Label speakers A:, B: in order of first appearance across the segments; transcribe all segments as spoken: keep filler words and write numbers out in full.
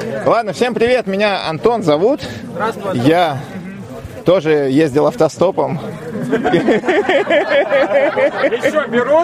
A: Ладно, всем привет, меня Антон зовут. Я тоже ездил автостопом.
B: Еще берут?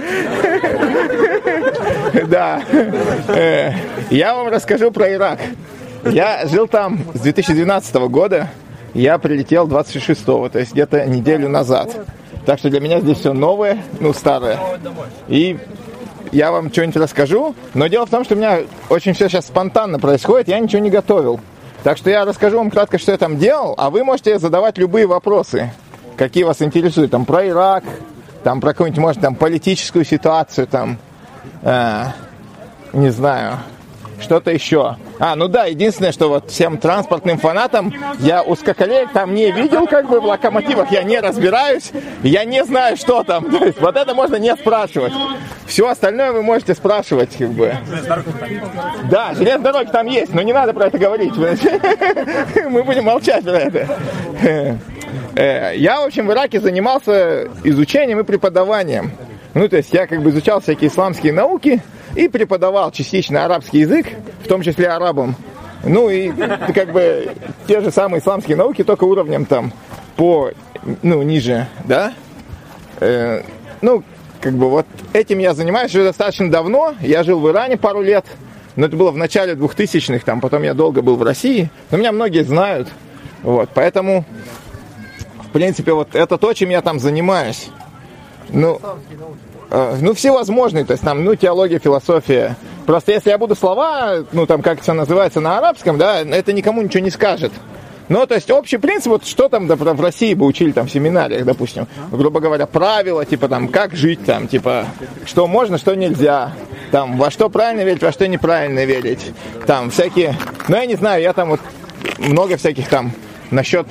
A: Да. Я вам расскажу про Ирак. Я жил там с две тысячи двенадцатого года. Я прилетел двадцать шестого, то есть где-то неделю назад. Так что для меня здесь все новое, ну, старое. И я вам что-нибудь расскажу. Но дело в том, что у меня очень все сейчас спонтанно происходит. Я ничего не готовил. Так что я расскажу вам кратко, что я там делал. А вы можете задавать любые вопросы, какие вас интересуют. Там про Ирак, там про какую-нибудь, может, там политическую ситуацию, там, э, не знаю, что-то еще. А, ну да, единственное, что вот всем транспортным фанатам, я узкоколеек там не видел, как бы в локомотивах я не разбираюсь, я не знаю, что там. То есть вот это можно не спрашивать. Все остальное вы можете спрашивать, как бы. Да, железные дороги там есть, но не надо про это говорить. Мы будем молчать про это. Я, в общем, в Ираке занимался изучением и преподаванием. Ну, то есть я как бы изучал всякие исламские науки и преподавал частично арабский язык, в том числе арабам. Ну и как бы те же самые исламские науки, только уровнем там по, ну, ниже, да? Э, ну, как бы вот этим я занимаюсь уже достаточно давно. Я жил в Иране пару лет, но это было в начале двухтысячных, там потом я долго был в России. Но меня многие знают, вот, поэтому, в принципе, вот это то, чем я там занимаюсь. Ну, э, ну, всевозможные, то есть там, ну, теология, философия. Просто если я буду слова, ну, там, как это называется на арабском, да, это никому ничего не скажет. Ну, то есть общий принцип, вот что там да, в России бы учили там в семинариях, допустим, грубо говоря, правила, типа там, как жить там, типа, что можно, что нельзя, там, во что правильно верить, во что неправильно верить, там, всякие, ну, я не знаю, я там вот много всяких там насчет...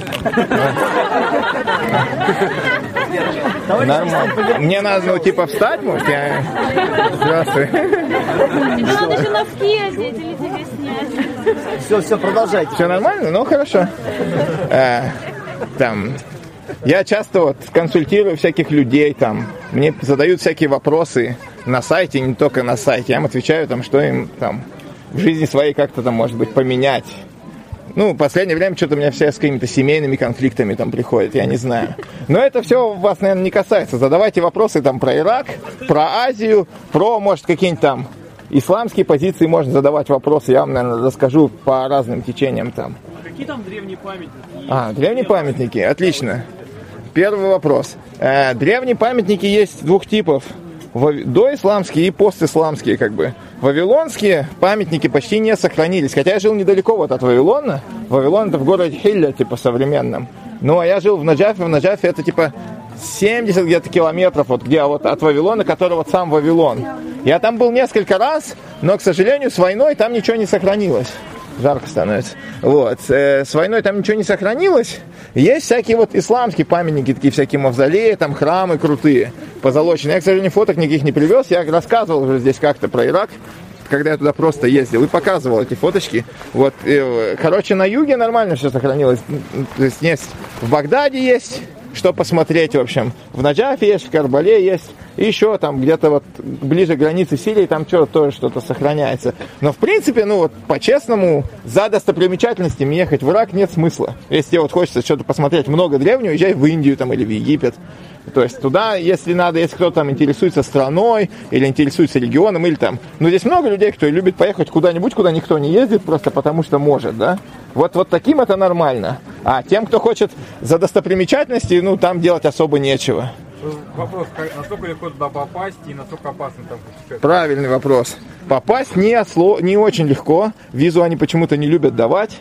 A: Нормально. Мне надо, ну, типа, встать, может, я... Здравствуй.
C: Надо же носки одеть или тебе снять.
D: Все, все, продолжайте.
A: Все нормально? Ну, хорошо. А, там... Я часто вот консультирую всяких людей, там, мне задают всякие вопросы на сайте, не только на сайте. Я им отвечаю, там, что им там в жизни своей как-то там, может быть, поменять. Ну, в последнее время что-то у меня все с какими-то семейными конфликтами там приходят, я не знаю. Но это все вас, наверное, не касается. Задавайте вопросы там про Ирак, про Азию, про, может, какие-нибудь там исламские позиции можно задавать вопросы. Я вам, наверное, расскажу по разным течениям там.
B: Какие там древние памятники?
A: А, древние памятники, отлично. Первый вопрос. Э, древние памятники есть двух типов. Доисламские и постисламские, как бы. Вавилонские памятники почти не сохранились. Хотя я жил недалеко вот от Вавилона. Вавилон это в городе Хилля, типа, современном. Ну, а я жил в Наджафе. В Наджафе это, типа, семьдесят где-то километров, вот где вот от Вавилона, который вот сам Вавилон. Я там был несколько раз, но, к сожалению, с войной там ничего не сохранилось. Жарко становится. Вот. С войной там ничего не сохранилось. Есть всякие вот исламские памятники, такие всякие мавзолеи, там храмы крутые, позолоченные. Я, к сожалению, фоток никаких не привез. Я рассказывал уже здесь как-то про Ирак, когда я туда просто ездил и показывал эти фоточки. Вот. Короче, на юге нормально все сохранилось. То есть, есть в Багдаде есть что посмотреть, в общем. В Наджафе есть, в Карбале есть. И еще там где-то вот ближе к границе Сирии там что-то тоже что-то сохраняется. Но в принципе, ну вот по-честному, за достопримечательностями ехать в Ирак нет смысла. Если тебе вот хочется что-то посмотреть много древнего, езжай в Индию там или в Египет. То есть туда, если надо, если кто-то там интересуется страной или интересуется регионом, или там... Ну, здесь много людей, кто любит поехать куда-нибудь, куда никто не ездит, просто потому что может, да? Вот, вот таким это нормально. А тем, кто хочет за достопримечательности, ну, там делать особо нечего.
B: Вопрос, насколько легко туда попасть и насколько опасно там путешествовать?
A: Правильный вопрос. Попасть не, осло... не очень легко. Визу они почему-то не любят давать.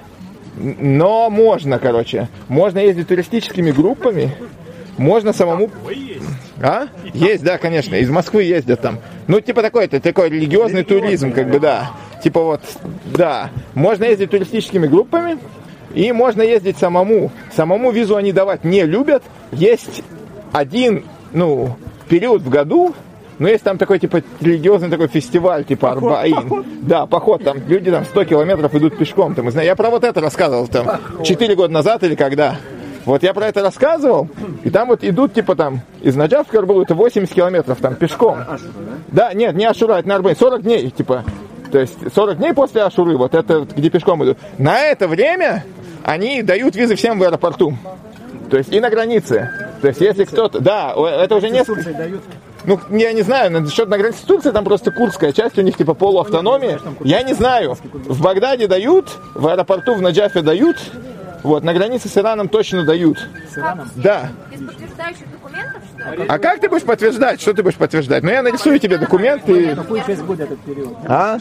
A: Но можно, короче. Можно ездить туристическими группами. Можно самому... А? Есть, да, конечно. Из Москвы ездят там. Ну, типа такой, это такой религиозный туризм, как бы, да. Типа вот, да. Можно ездить туристическими группами. И можно ездить самому. Самому визу они давать не любят. Есть один, ну, период в году, но есть там такой, типа, религиозный такой фестиваль, типа Арбаин. Да, поход, там люди там сто километров идут пешком. Там, я про вот это рассказывал там четыре года назад или когда. Вот я про это рассказывал, и там вот идут, типа, там, из Наджафа в Карбалу, это восемьдесят километров, там, пешком. Да, нет, не Ашура, это на Арбаин, сорок дней, типа. То есть сорок дней после Ашуры, вот это вот, где пешком идут. На это время они дают визы всем в аэропорту. То есть и на границе. То есть если кто-то... Да, это уже несколько... Ну, я не знаю, насчет на границе с Турцией, там просто курдская часть, у них типа полуавтономия. Я не знаю. В Багдаде дают, в аэропорту в Наджафе дают. Вот, на границе с Ираном точно дают.
D: С Ираном?
A: Да.
D: Без подтверждающих документов, что ли?
A: А как ты будешь подтверждать? Что ты будешь подтверждать? Ну, я нарисую тебе документы.
E: Какую часть года этот период?
A: А?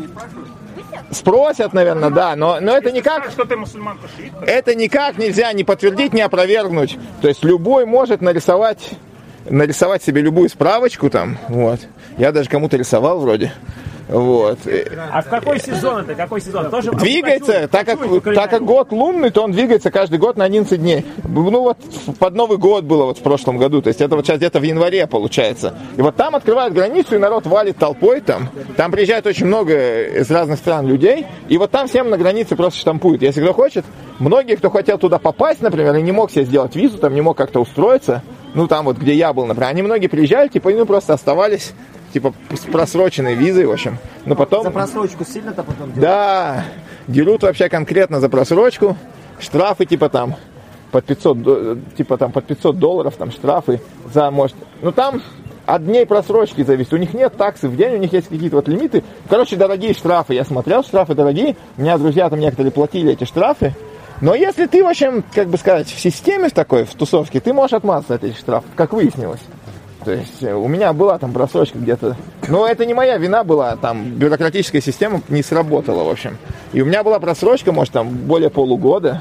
A: Спросят, наверное, да, но, но это никак...
B: Что ты мусульманка шиитка?
A: Это никак нельзя ни подтвердить, ни опровергнуть. То есть любой может нарисовать, нарисовать себе любую справочку там, вот. Я даже кому-то рисовал вроде. Вот.
E: А в какой сезон это? Какой сезон? Тоже
A: Двигается, так как, так как год лунный, то он двигается каждый год на одиннадцать дней. Ну вот под Новый год было вот в прошлом году, то есть это вот сейчас где-то в январе получается. И вот там открывают границу, и народ валит толпой там. Там приезжает очень много из разных стран людей, и вот там всем на границе просто штампуют. Если кто хочет, многие, кто хотел туда попасть, например, и не мог себе сделать визу, там не мог как-то устроиться, ну там вот где я был, например, они многие приезжали, типа, ну просто оставались типа с просроченной визой, в общем. Но потом...
E: За просрочку сильно-то потом дерут?
A: Да, дерут вообще конкретно за просрочку. Штрафы типа там под пятьсот, типа там под пятьсот долларов, там штрафы за, может... Ну там от дней просрочки зависит. У них нет таксы в день, у них есть какие-то вот лимиты. Короче, дорогие штрафы. Я смотрел, штрафы дорогие. У меня друзья там некоторые платили эти штрафы. Но если ты, в общем, как бы сказать, в системе в такой, в тусовке, ты можешь отмазаться от этих штрафов, как выяснилось. То есть у меня была там просрочка где-то. Но это не моя вина была, там бюрократическая система не сработала, в общем. И у меня была просрочка, может, там более полугода.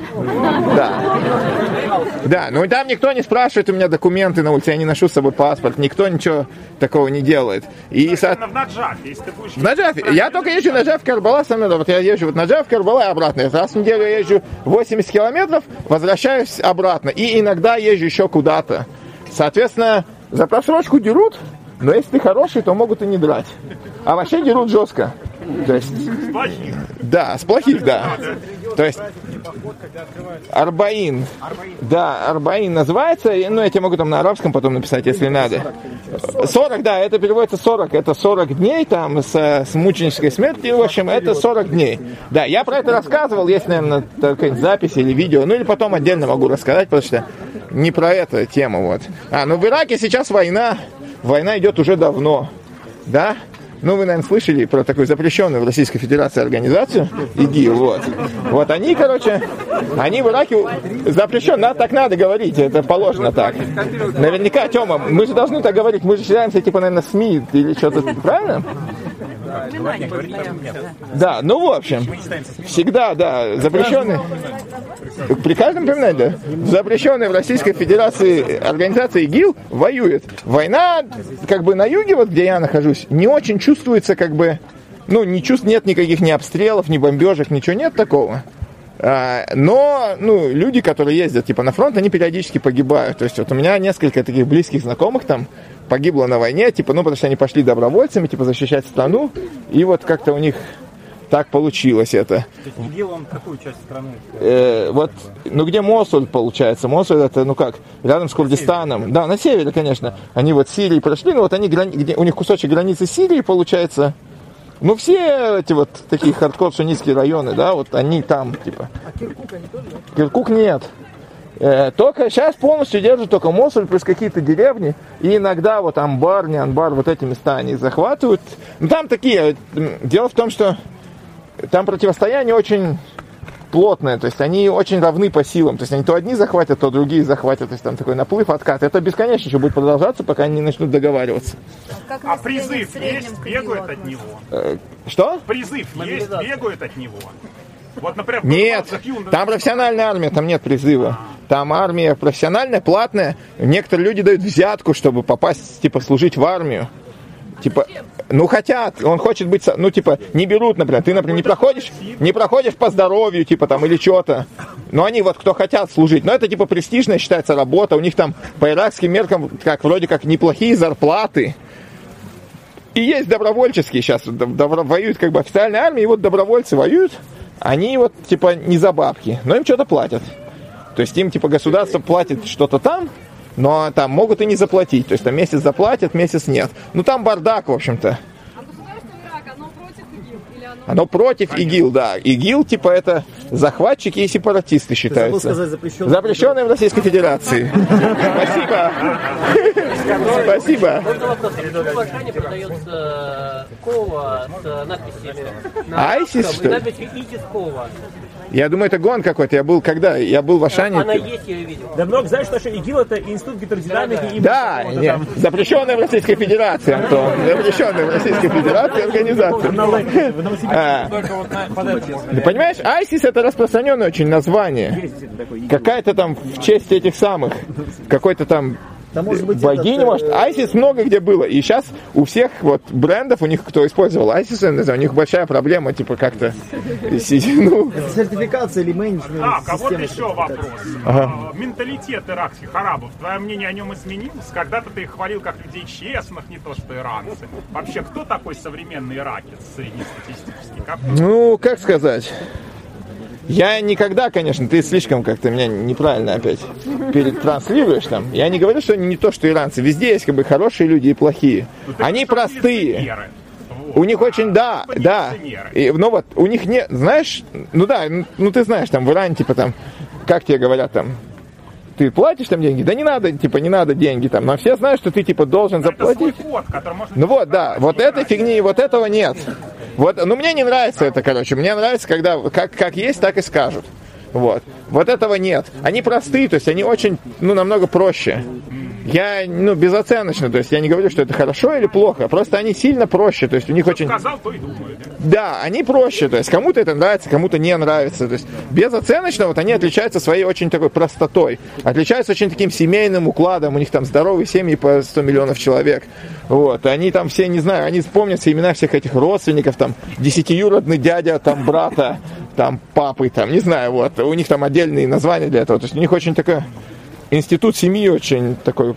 A: Да. Да, но там никто не спрашивает у меня документы на улице, я не ношу с собой паспорт, никто ничего такого не делает. И со...
B: В Наджафе, если ты будешь...
A: В Наджафе. Я только езжу в Наджаф, Карбала, со мной, вот я езжу вот Наджаф, Карбала и обратно. Раз в неделю я езжу восемьдесят километров, возвращаюсь обратно. И иногда езжу еще куда-то. Соответственно, за просрочку дерут, но если ты хороший, то могут и не драть. А вообще дерут жестко. То есть,
B: С плохих.
A: да, с плохих, да. То есть Арбаин. Да, Арбаин называется. Ну, я тебе могу там на арабском потом написать, если надо. сорок, да, это переводится сорок. Это сорок дней там с, с мученической смертью. В общем, это сорок дней. Да, я про это рассказывал. Есть, наверное, какая-нибудь запись или видео. Ну, или потом отдельно могу рассказать, потому что не про эту тему. Вот. А, ну в Ираке сейчас война. Война идет уже давно. Да? Ну, вы, наверное, слышали про такую запрещенную в Российской Федерации организацию ИГИЛ, вот. Вот они, короче, они в Ираке запрещен, надо, так надо говорить, это положено так. Наверняка, Тёма, мы же должны так говорить, мы же считаемся, типа, наверное, СМИ или что-то, правильно? Да, ну, в общем, всегда, да, запрещенный, при каждом упоминании, да, запрещенная в Российской Федерации организация ИГИЛ воюет. Война, как бы, на юге, вот где я нахожусь, не очень чувствуется, как бы, ну, не чувств, нет никаких ни обстрелов, ни бомбежек, ничего нет такого. А, но, ну, люди, которые ездят, типа, на фронт, они периодически погибают. То есть, вот у меня несколько таких близких знакомых там погибло на войне, типа, ну, потому что они пошли добровольцами, типа, защищать страну, и вот как-то у них так получилось это.
B: ИГИЛ, он какую часть страны?
A: Э, вот, ну, где Мосуль, получается? Мосуль это, ну как, рядом с Курдистаном. Да, на севере, конечно. Они вот Сирии прошли, ну, вот они, грани... где... у них кусочек границы Сирии, получается. Ну, все эти вот такие хардкор-суннитские районы, да, вот они там, типа.
E: А Киркук они тоже?
A: Киркук нет. Э, только сейчас полностью держат только Мосуль, плюс какие-то деревни. И иногда вот Амбар, не Анбар, вот эти места они захватывают. Ну, там такие, дело в том, что там противостояние очень плотное, то есть они очень равны по силам, то есть они то одни захватят, то другие захватят, то есть там такой наплыв, откат. Это бесконечно еще будет продолжаться, пока они не начнут договариваться.
D: Как
B: А
D: население в
B: призыв
D: среднем
B: есть,
D: к
B: бегают
D: ИГИЛу
B: от него?
A: Э, что?
B: Призыв есть, бегают от него? Вот, например,
A: Нет, там профессиональная армия, там нет призыва. Там армия профессиональная, платная. Некоторые люди дают взятку, чтобы попасть, типа, служить в армию. Типа, ну хотят, он хочет быть, ну типа, не берут, например, ты, например, не проходишь, не проходишь по здоровью, типа там, или что-то. Но они вот, кто хотят служить, но это типа престижная считается работа, у них там по иракским меркам, как вроде как неплохие зарплаты. И есть добровольческие сейчас, добро, воюют как бы официальная армия, и вот добровольцы воюют, они вот типа не за бабки, но им что-то платят. То есть им типа государство платит что-то там, но там могут и не заплатить. То есть там месяц заплатят, месяц нет. Ну там бардак, в общем-то.
C: А государство Ирака, оно против ИГИЛа?
A: Оно против ИГИЛ, да. ИГИЛ, типа, это захватчики и сепаратисты считаются.
E: Ты забыл сказать запрещенные.
A: Запрещенные в Российской Федерации. Спасибо. Спасибо.
F: В Ашане продается кова с надписью
A: Айсис, что ли?
F: надписью «Итис кова».
A: Я думаю, это гон какой-то. Я был когда? Я был в Ашане.
F: Она есть, я ее видел.
E: Да много знаешь, что ИГИЛ это институт гидродинамики.
A: Да, нет, запрещенная в Российской Федерации, Антон. Запрещенная в Российской Федерации организация. А, ты понимаешь, айсис это распространенное очень название. Какая-то там в честь этих самых, какой-то там богини, может. айсис много где было. И сейчас у всех вот брендов, у них, кто использовал айсис, у них большая проблема, типа как-то... Ну...
E: Сертификация или менеджмент.
G: Так, а вот еще вопрос.
A: Ага.
G: Менталитет иракских арабов, твое мнение о нем изменилось? Когда-то ты их хвалил как людей честных, не то что иранцы. Вообще, кто такой современный иракец среднестатистический? Как...
A: Ну, как сказать... Я никогда, конечно, ты слишком как-то меня неправильно опять перетранслируешь там. Я не говорю, что они не то, что иранцы. Везде есть как бы хорошие люди и плохие. Они простые. Вот. У них очень, да, да. И, ну вот, у них нет, знаешь, ну да, ну ты знаешь, там в Иране, типа там, как тебе говорят там, ты платишь там деньги? Да не надо, типа, не надо деньги там. Но все знают, что ты, типа, должен заплатить.
G: Это свой код, который может...
A: Ну вот, да, вот этой фигни, вот этого нет. Вот, ну мне не нравится это, короче. Мне нравится, когда как, как есть, так и скажут. Вот. Вот этого нет. Они простые, то есть они очень, ну, намного проще. Я, ну, безоценочно, то есть я не говорю, что это хорошо или плохо, просто они сильно проще, то есть у них очень...
G: Сказал, то и думаю, да?
A: Да, они проще, то есть кому-то это нравится, кому-то не нравится, то есть безоценочно вот они отличаются своей очень такой простотой, отличаются очень таким семейным укладом, у них там здоровые семьи по сто миллионов человек, вот, они там все, не знаю, они помнят все имена всех этих родственников, там, десятиюродный дядя, там, брата, там, папы, там, не знаю, вот, у них там отдельные названия для этого, то есть у них очень такая... Институт семьи очень такой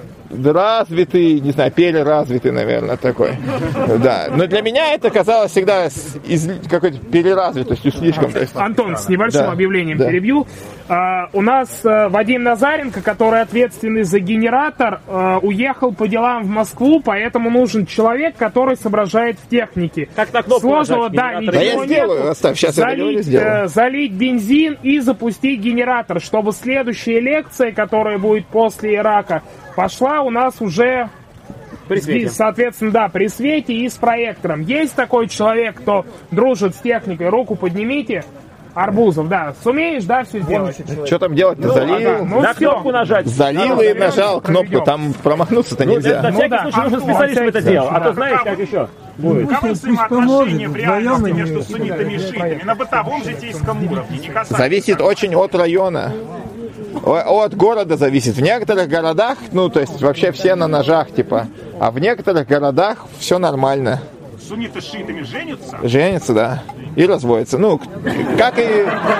A: развитый, не знаю, переразвитый, наверное, такой. Да. Но для меня это казалось всегда с из, какой-то переразвитостью слишком. То есть...
H: Антон, с небольшим
A: да.
H: объявлением
A: да.
H: перебью. А, у нас а, Вадим Назаренко, который ответственный за генератор, а, уехал по делам в Москву, поэтому нужен человек, который соображает в технике.
E: Как на кнопку
H: Сложного,
E: нажать,
H: да,
E: ничего
A: да я сделаю,
H: нету.
A: оставь, сейчас
H: залить,
A: я договорю, сделаю.
H: э, залить бензин и запустить генератор, чтобы следующая лекция, которая будет после Ирака, пошла у нас уже,
E: при свете.
H: соответственно, да, при свете и с проектором. Есть такой человек, кто дружит с техникой? Руку поднимите. Арбузов, да. Сумеешь, да, все сделать?
A: Что там делать-то?
H: Ну,
A: залил?
H: ага, ну
E: на
H: все.
E: кнопку нажать.
A: Залил
H: Да,
A: и
H: да,
A: нажал
H: да,
A: кнопку.
H: проведем.
A: Там промахнуться-то
E: Ну,
A: нельзя.
E: на
H: Ну,
E: всякий
H: да.
E: случай нужен специалист, чтобы это делал. А то знаешь, как еще будет.
G: Каковы взаимоотношения в реальности между суннитами и шиитами на бытовом житейском уровне? Не касается...
A: Зависит очень от района. О- От города зависит. В некоторых городах, ну, то есть вообще все на ножах, типа. А в некоторых городах все нормально.
G: Сунниты с шиитами женятся?
A: Женятся, да. И разводятся. Ну, как и...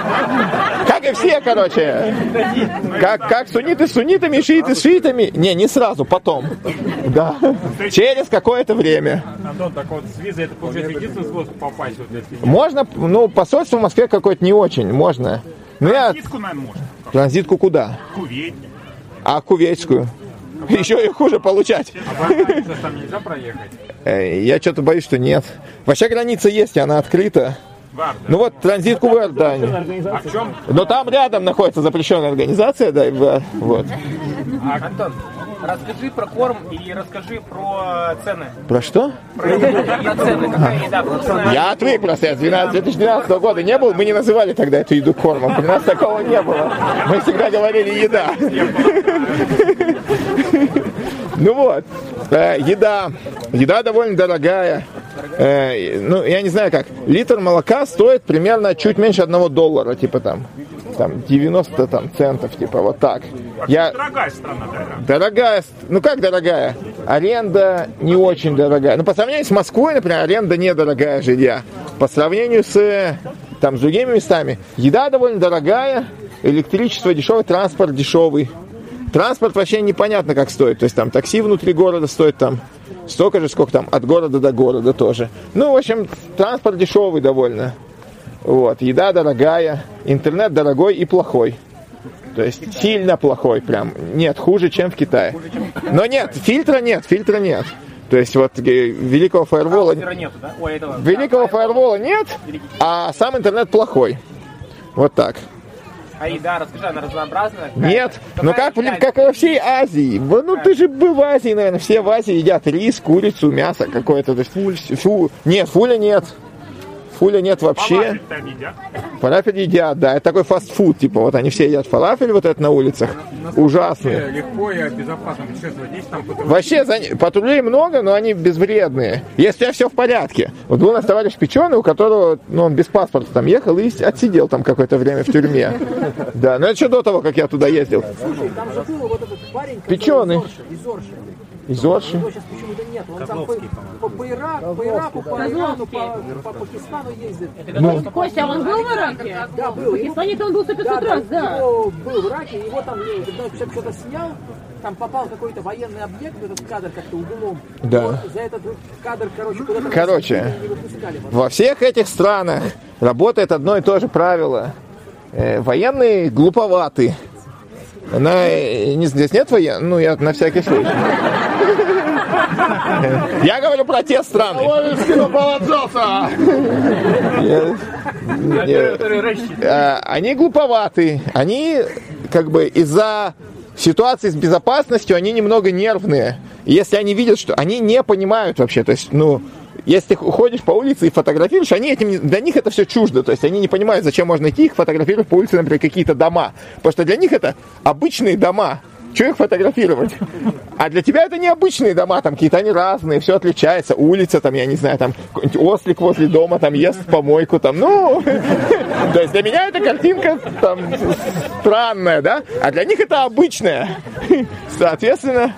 A: Как и все, короче. Как, как сунниты с суннитами, шииты с шиитами. Не, не сразу, потом. Да. Через какое-то время.
B: Антон, так вот с визой это получается единственный способ попасть вот здесь?
A: Можно, ну, посольство в Москве какое-то не очень, можно. Ну, я...
G: Транзитку, наверное, можно.
A: Транзитку куда?
G: Кувейт.
A: А кувейтскую? Еще и хуже получать.
B: А по границе там нельзя проехать?
A: Э, Я что-то боюсь, что нет. Вообще граница есть, и она открыта.
G: Варда.
A: Ну вот транзитку в Иордании.
G: А в чем?
A: Но там рядом находится запрещенная организация, да, и в- вот.
F: Антон, расскажи про корм и расскажи про цены.
A: Про что?
F: Про цены. Какая еда вкусная?
A: Я отвык просто, я с две тысячи двенадцатого года не был, мы не называли тогда эту еду кормом, у нас такого не было. Мы всегда говорили еда. Ну вот, э, еда, еда довольно дорогая. Э, ну, я не знаю как, литр молока стоит примерно чуть меньше одного доллара, типа там, там девяносто там, центов, типа вот так. Я...
G: Дорогая страна, да.
A: Дорогая, ну как дорогая? Аренда не очень дорогая. Ну по сравнению с Москвой, например, аренда недорогая жилья. По сравнению с, там, с другими местами, еда довольно дорогая, электричество дешевое, транспорт дешевый. Транспорт вообще непонятно как стоит. То есть там такси внутри города стоит там столько же, сколько там от города до города тоже. Ну, в общем, транспорт дешевый довольно. Вот, еда дорогая, интернет дорогой и плохой. То есть сильно плохой прям. Нет, хуже, чем в Китае. Но нет, фильтра нет, фильтра нет. То есть вот э, великого фаервола...
F: Озера нету, да? Ой, этого,
A: Великого
F: да,
A: фаервола нет, а сам интернет плохой. Вот так.
F: А еда, расскажи, она разнообразная?
A: Нет,
F: Какая
A: ну как,
F: еда?
A: как и во всей Азии. Ну ты же был в Азии, наверное, все в Азии едят рис, курицу, мясо какое-то. То есть, фуль. Фу, нет, фуля нет. Фуля нет вообще.
G: Фалафель там едят.
A: Фалафель едят, да, это такой фастфуд, типа вот они все едят фалафель вот это на улицах. Ужасные.
B: Легко и безопасно путешествовать. Здесь там патруль.
A: Вообще за- патрулей много, но они безвредные. Если у тебя все в порядке. Вот был у нас товарищ Печеный, у которого, ну, он без паспорта там ехал и отсидел там какое-то время в тюрьме. Да, но это еще до того, как я туда ездил.
I: Слушай, там же был вот этот парень,
A: Печеный.
I: из Орши.
A: Из Орши.
I: Его сейчас почему-то нет. Он там по, по, по, Ирак, по Ираку, по Ирану, по, по Пакистану ездит.
A: Ну,
C: Костя, он был в Ираке?
I: Да, был.
C: В Пакистане он был сто пятьсот
I: Да,
C: раз, да.
I: его был в Ираке, его там, ну, когда человек что-то снял, там попал какой-то военный объект в этот кадр как-то углом.
A: Да.
I: Вот за этот кадр, короче, куда-то
A: Короче,
I: не выпускали.
A: во всех этих странах работает одно и то же правило. Э, военные глуповаты. На, не, здесь нет военных? Ну, я на всякий случай. Я говорю про те страны. Они глуповаты. Они как бы из-за ситуации с безопасностью, они немного нервные. И если они видят, что они не понимают вообще, то есть, ну, если ты ходишь по улице и фотографируешь, они этим, для них это все чуждо. То есть они не понимают, зачем можно идти их фотографировать по улице, например, какие-то дома. Потому что для них это обычные дома. Чего их фотографировать? А для тебя это необычные дома, там какие-то они разные, все отличается. Улица, там, я не знаю, там какой-нибудь ослик возле дома, там ест в помойку, там, ну... То есть для меня эта картинка там странная, да? А для них это обычная. Соответственно...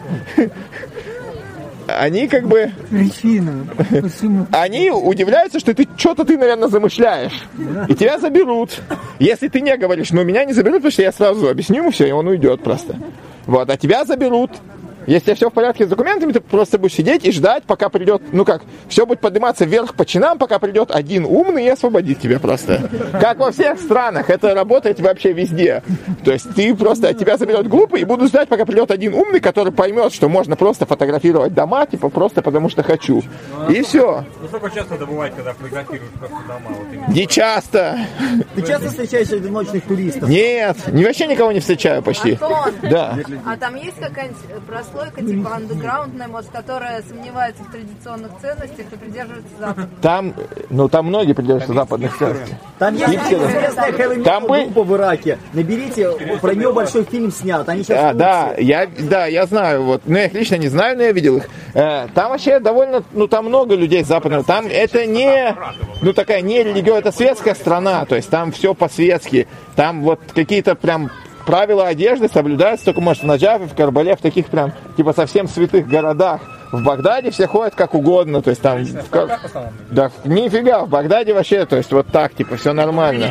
A: Они как бы...
J: Причина. Почему?
A: Они удивляются, что ты что-то ты, наверное, замышляешь. И тебя заберут. Если ты не говоришь, ну меня не заберут, потому что я сразу объясню ему все, и он уйдет просто. Вот, а тебя заберут. Если все в порядке с документами, ты просто будешь сидеть и ждать, пока придет, ну как, все будет подниматься вверх по чинам, пока придет один умный и освободит тебя просто. Как во всех странах, это работает вообще везде. То есть ты просто, от тебя заберет глупый и буду ждать, пока придет один умный, который поймет, что можно просто фотографировать дома, типа просто потому что хочу. И все.
B: Ну сколько часто это бывает, когда фотографируешь просто дома? Вот именно?
A: Не часто.
E: Ты часто встречаешь одиночных туристов?
A: Нет, ни вообще никого не встречаю почти.
D: Антон,
A: Да.
D: а там есть какая-нибудь прослойка, типа андеграундная, может, которая сомневается в традиционных ценностях и придерживается Запада?
A: Там, ну там многие придерживаются западных ценностей.
E: Там есть
A: Хипстеры.
E: известная хэви
A: Там бы-
E: группа в Ираке. Наберите, про нее большой фильм снят. Они сейчас
A: А,
E: в
A: да,
E: Турции.
A: я, да, я знаю, вот, ну я их лично не знаю, но я видел их. Э, там вообще довольно, ну там много людей западного. Там это не, ну такая не религия, это светская страна, то есть там все по-светски. Там вот какие-то прям правила одежды соблюдаются только, может, в Наджафе, в Карбале, в таких прям, типа, совсем святых городах. В Багдаде все ходят как угодно, то есть там... в Кар- Да, нифига, в Багдаде вообще, то есть вот так, типа, все нормально.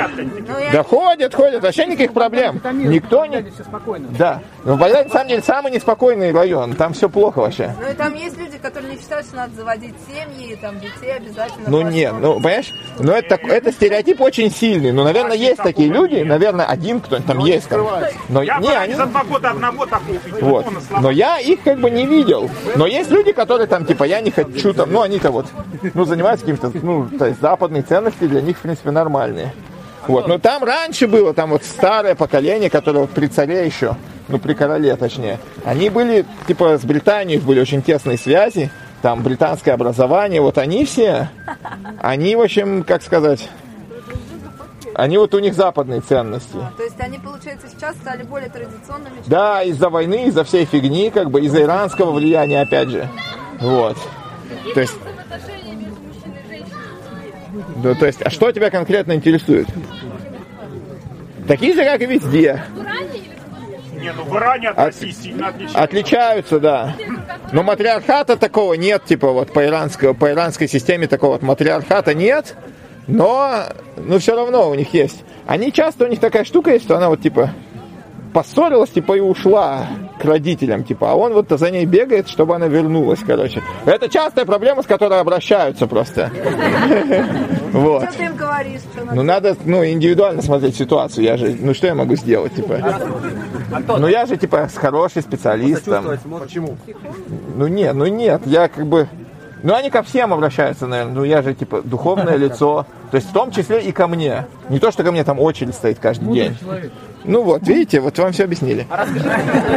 A: Да ходят, ходят, вообще никаких проблем. Никто не... Да, в Багдаде, на самом деле, самый неспокойный район, там все плохо вообще.
D: Ну и там есть люди, которые не считают, что надо заводить семьи, и там детей обязательно.
A: Ну нет, ну понимаешь, ну это, так- это стереотип очень сильный. Ну, наверное, есть такие люди, наверное, один кто-нибудь там есть. Там. Но
G: Я
A: не, они...
G: за два года одного такого видел.
A: Вот.
G: Он на словах.
A: Но я их как бы не видел. Но есть люди, которые там, типа, я не хочу там, ну, они-то вот, ну, занимаются какими-то, ну, то есть западные ценности для них, в принципе, нормальные. Вот, но там раньше было, там вот старое поколение, которое вот при царе еще, ну, при короле, точнее, они были, типа, с Британией, у них были очень тесные связи, там, британское образование, вот они все, они, в общем, как сказать... Они вот у них западные ценности.
D: То есть они, получается, сейчас стали более традиционными. чем-
A: Да, из-за войны, из-за всей фигни, как бы из-за иранского влияния, опять же. Вот. То есть... Да, то есть, а что тебя конкретно интересует? Такие же, как и везде.
G: Не, ну в Иране от
A: От-
G: России сильно отличается.
A: Отличаются, да. Но матриархата такого нет, типа вот по иранской, по иранской системе такого вот матриархата нет. Но, ну, все равно у них есть. Они часто, у них такая штука есть, что она вот, типа, поссорилась, типа, и ушла к родителям, типа, а он вот за ней бегает, чтобы она вернулась, короче. Это частая проблема, с которой обращаются просто. Вот.
D: Что ты им говоришь? Что
A: Ну, надо, ну, индивидуально смотреть ситуацию. Я же, ну, что я могу сделать, типа? Ну, я же, типа, с хороший специалист. Там.
F: Почему?
A: Ну, нет, ну, нет, я как бы... Ну, они ко всем обращаются, наверное. Ну, я же, типа, духовное лицо. То есть, в том числе и ко мне. Не то, что ко мне там очередь стоит каждый день. Ну, вот, видите, вот вам все объяснили.
F: А расскажи,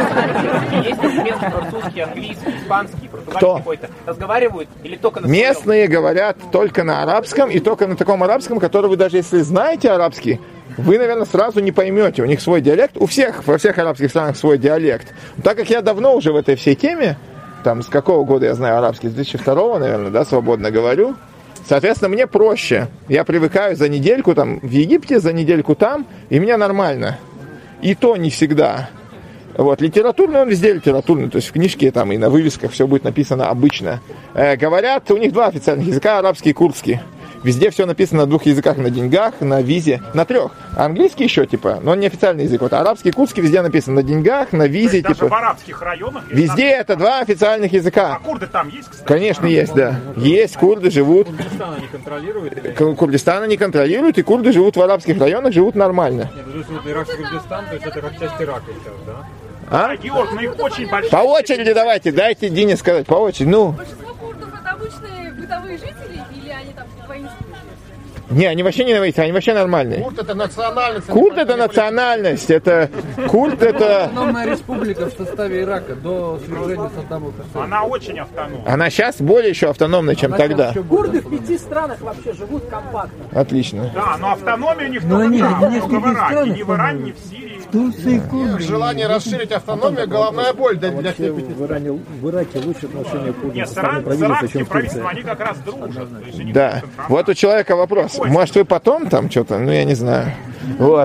F: есть местный, французский, английский, испанский, португальский
A: Кто?
F: какой-то. Разговаривают или только на
A: Местные говорят только на арабском, и только на таком арабском, который вы даже если знаете арабский, вы, наверное, сразу не поймете. У них свой диалект. У всех, во всех арабских странах свой диалект. Так как я давно уже в этой всей теме, там, с какого года я знаю арабский? С две тысячи второго, наверное, да, свободно говорю. Соответственно, мне проще. Я привыкаю за недельку там в Египте, за недельку там, и мне нормально. И то не всегда. Вот, литературный, он везде литературный, то есть в книжке там и на вывесках все будет написано обычно. Э, говорят, у них два официальных языка, арабский и курдский. Везде все написано на двух языках, на деньгах, на визе, на трех. А английский еще, типа, но он не официальный язык. Вот арабский и курдский везде написано на деньгах, на визе,
G: То есть
A: типа.
G: даже в арабских районах... есть
A: Везде
G: арабский.
A: это два официальных языка.
G: А курды там есть, кстати?
A: Конечно, есть, да. Есть, курды живут.
B: Курдистан они контролируют?
A: К- Курдистан они контролируют, и курды живут в арабских районах, живут нормально.
B: Нет, то есть вот иракский Курдистан, то есть это как часть Ирака сейчас, да?
A: А?
G: Георг, ну их очень большие...
A: По очереди давайте, дайте Дине сказать, по очереди. Ну,
C: Большинство курдов это обычные бытовые жители или они там воинствуют?
A: не, они вообще не воинственные, они вообще нормальные.
F: Курд это национальность.
A: Курд это национальность, это курд это...
J: Автономная республика в составе Ирака до свержения Саддама Хусейна.
G: Она очень автономна.
A: Она сейчас более еще автономная, чем тогда.
I: Курды в пяти странах вообще живут компактно.
A: Отлично.
G: Да, но автономия у них
J: Но
G: только
J: они
G: там,
J: в нескольких
G: только в Ираке,
J: странах,
G: ни в Иране, ни в Сирии.
J: Турция и Курды.
F: Желание расширить автономию, головная боль для, для всех.
E: В, Иране, в Ираке лучше отношения к курдам
G: Нет,
E: со
G: с,
E: стороны
G: иран, с
E: правительства,
G: иранским
E: чем в Турции.
G: правительством они как раз дружат. То есть у них
A: Да.
G: концентрация.
A: Вот у человека вопрос. Может, вы потом там что-то, ну я не знаю. Вот.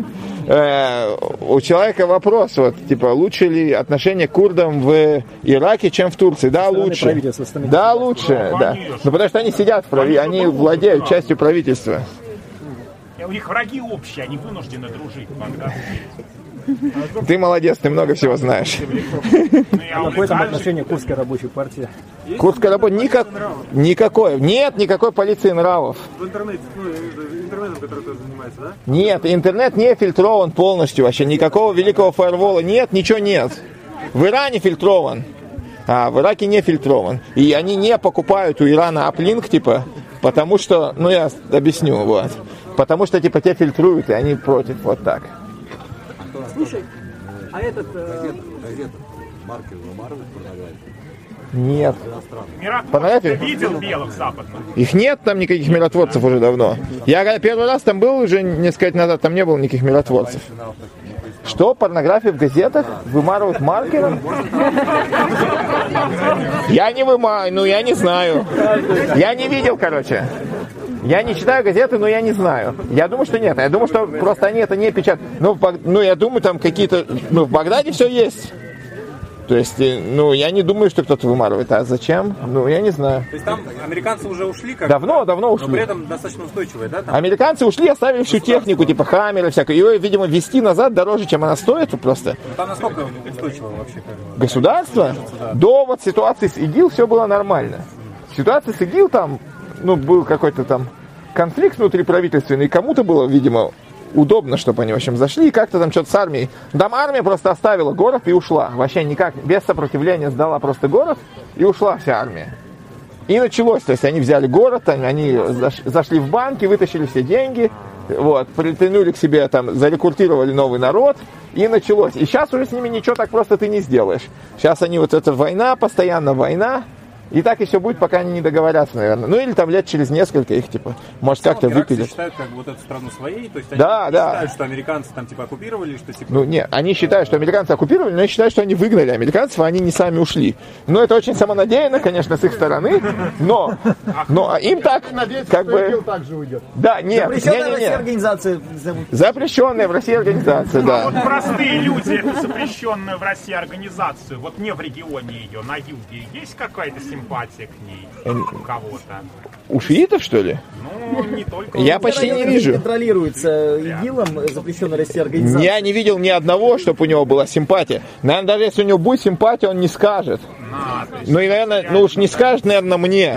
A: Э, У человека вопрос, вот, типа, лучше ли отношение к курдам в Ираке, чем в Турции? Да,
E: стороны
A: лучше.
E: правительства, со стороны
A: Да, лучше, да. Ну, потому что они сидят в правительстве, они владеют частью правительства.
G: И у них враги общие, они вынуждены дружить. Богдан.
A: Ты молодец, ты много всего знаешь.
G: Ну, я
E: Какое там
G: уникальный.
E: отношение Курдской рабочей партии?
A: Курдская работа никак, никакой, нет никакой полиции нравов.
B: В интернете, ну, интернетом, который тоже занимается, да?
A: Нет, интернет не фильтрован полностью вообще, никакого великого фаервола нет, ничего нет. В Иране фильтрован, а в Ираке не фильтрован. И они не покупают у Ирана аплинк, типа, потому что, ну я объясню, вот. Потому что, типа, те фильтруют, и они против, вот так.
I: Слушай, а этот... э,
A: Нет.
G: Миротворцев
A: Понравилось?
G: ты видел белых западных?
A: Их нет там никаких миротворцев уже давно. Я когда первый раз там был уже несколько лет назад, там не было никаких миротворцев. Что? Порнография в газетах? Вымарывают маркером? Я не вымаю, ну я не знаю. Я не видел, короче. Я не читаю газеты, но я не знаю. Я думаю, что нет. Я думаю, что просто они это не печатают. Ну, в Баг- ну я думаю, там какие-то... Ну, в Багдаде все есть. То есть, э, ну, я не думаю, что кто-то вымарывает. А зачем? Ну, я не знаю.
F: То есть там американцы уже ушли, как
A: Давно, давно
F: но
A: ушли.
F: при этом достаточно устойчивые, да? Там?
A: Американцы ушли, оставили всю технику, типа хаммеры всякое. Ее, видимо, везти назад дороже, чем она стоит просто.
F: Там насколько устойчиво вообще? Как бы?
A: Государство, до вот ситуации с ИГИЛ все было нормально. Ситуация с ИГИЛ там, ну, был какой-то там конфликт внутриправительственный, и кому-то было, видимо, удобно, чтобы они, в общем, зашли, и как-то там что-то с армией. Там армия просто оставила город и ушла. Вообще никак, без сопротивления сдала просто город, и ушла вся армия. И началось, то есть они взяли город, они, они заш- зашли в банки, вытащили все деньги, вот, притянули к себе, там, зарекрутировали новый народ, и началось. И сейчас уже с ними ничего так просто ты не сделаешь. Сейчас они, вот эта война, постоянно война, и так еще будет, пока они не договорятся, наверное. Ну или там лет через несколько их, типа, может как-то
F: Иракцы
A: выпилят.
F: считают как бы вот эту страну своей, то есть они
A: Да,
F: не
A: да.
F: считают, что американцы там типа оккупировали, что типа...
A: Ну, нет, они считают, что американцы оккупировали, но я считаю, что они выгнали американцев, а они не сами ушли. Ну, это очень самонадеянно, конечно, с их стороны, но, но им так, как бы...
F: также уйдет.
A: Да, нет,
E: Запрещенная
A: не,
E: в
A: не,
E: России
A: не.
E: организация.
A: Запрещенная в России организация,
G: А
A: да.
G: вот простые люди, эту запрещенную в России организацию, вот не в регионе ее, на юге, есть какая-то симпатия к ней? У кого-то?
A: У шиитов, что ли?
G: Ну, не только...
A: Я почти не вижу.
E: Контролируется ИГИЛом, запрещенная в России организация.
A: Я не видел ни одного, чтобы у него была симпатия. Наверное, даже если у него будет симпатия, он не скажет.
G: А, то есть
A: Ну и, наверное, ну уж не скажет, наверное, мне.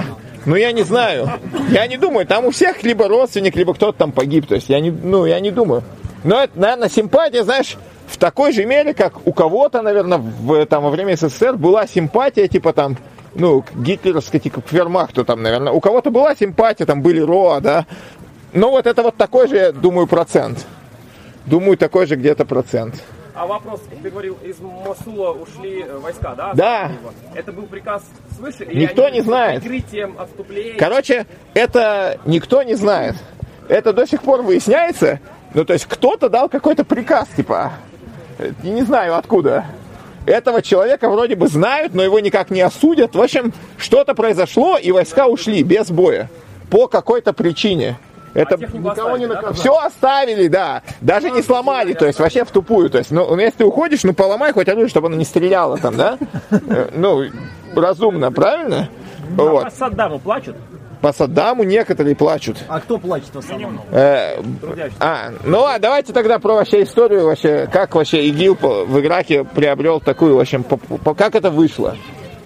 A: Ну, я не знаю. Я не думаю, там у всех либо родственник, либо кто-то там погиб. То есть я не, ну, я не думаю. Но это, наверное, симпатия, знаешь, в такой же мере, как у кого-то, наверное, в, там, во время СССР была симпатия, типа там, ну, гитлеровская, типа, к вермахту там, наверное. У кого-то была симпатия, там были РОА, да. Ну, вот это вот такой же, я думаю, процент. Думаю, такой же где-то процент.
F: А вопрос, ты говорил, из Мосула ушли войска, да?
A: Да.
F: Это был приказ свыше?
A: Никто не знает.
F: Прикрытием отступления?
A: Короче, это никто не знает. Это до сих пор выясняется. Ну, то есть, кто-то дал какой-то приказ, типа, я не знаю откуда. Этого человека вроде бы знают, но его никак не осудят. В общем, что-то произошло, и войска ушли без боя. По какой-то причине. Это
F: а никого не наказали.
A: Все оставили, да. Даже не сломали, то есть вообще в тупую. То есть, ну, если ты уходишь, ну поломай хоть оружие, чтобы оно не стреляло там, да? Ну, разумно, правильно?
F: А по Саддаму плачут?
A: По Саддаму некоторые плачут.
E: А кто плачет в основном?
A: Э, а, ну а давайте тогда про вообще историю, вообще, как вообще ИГИЛ в Ираке приобрел такую, в общем, по, по, как это вышло.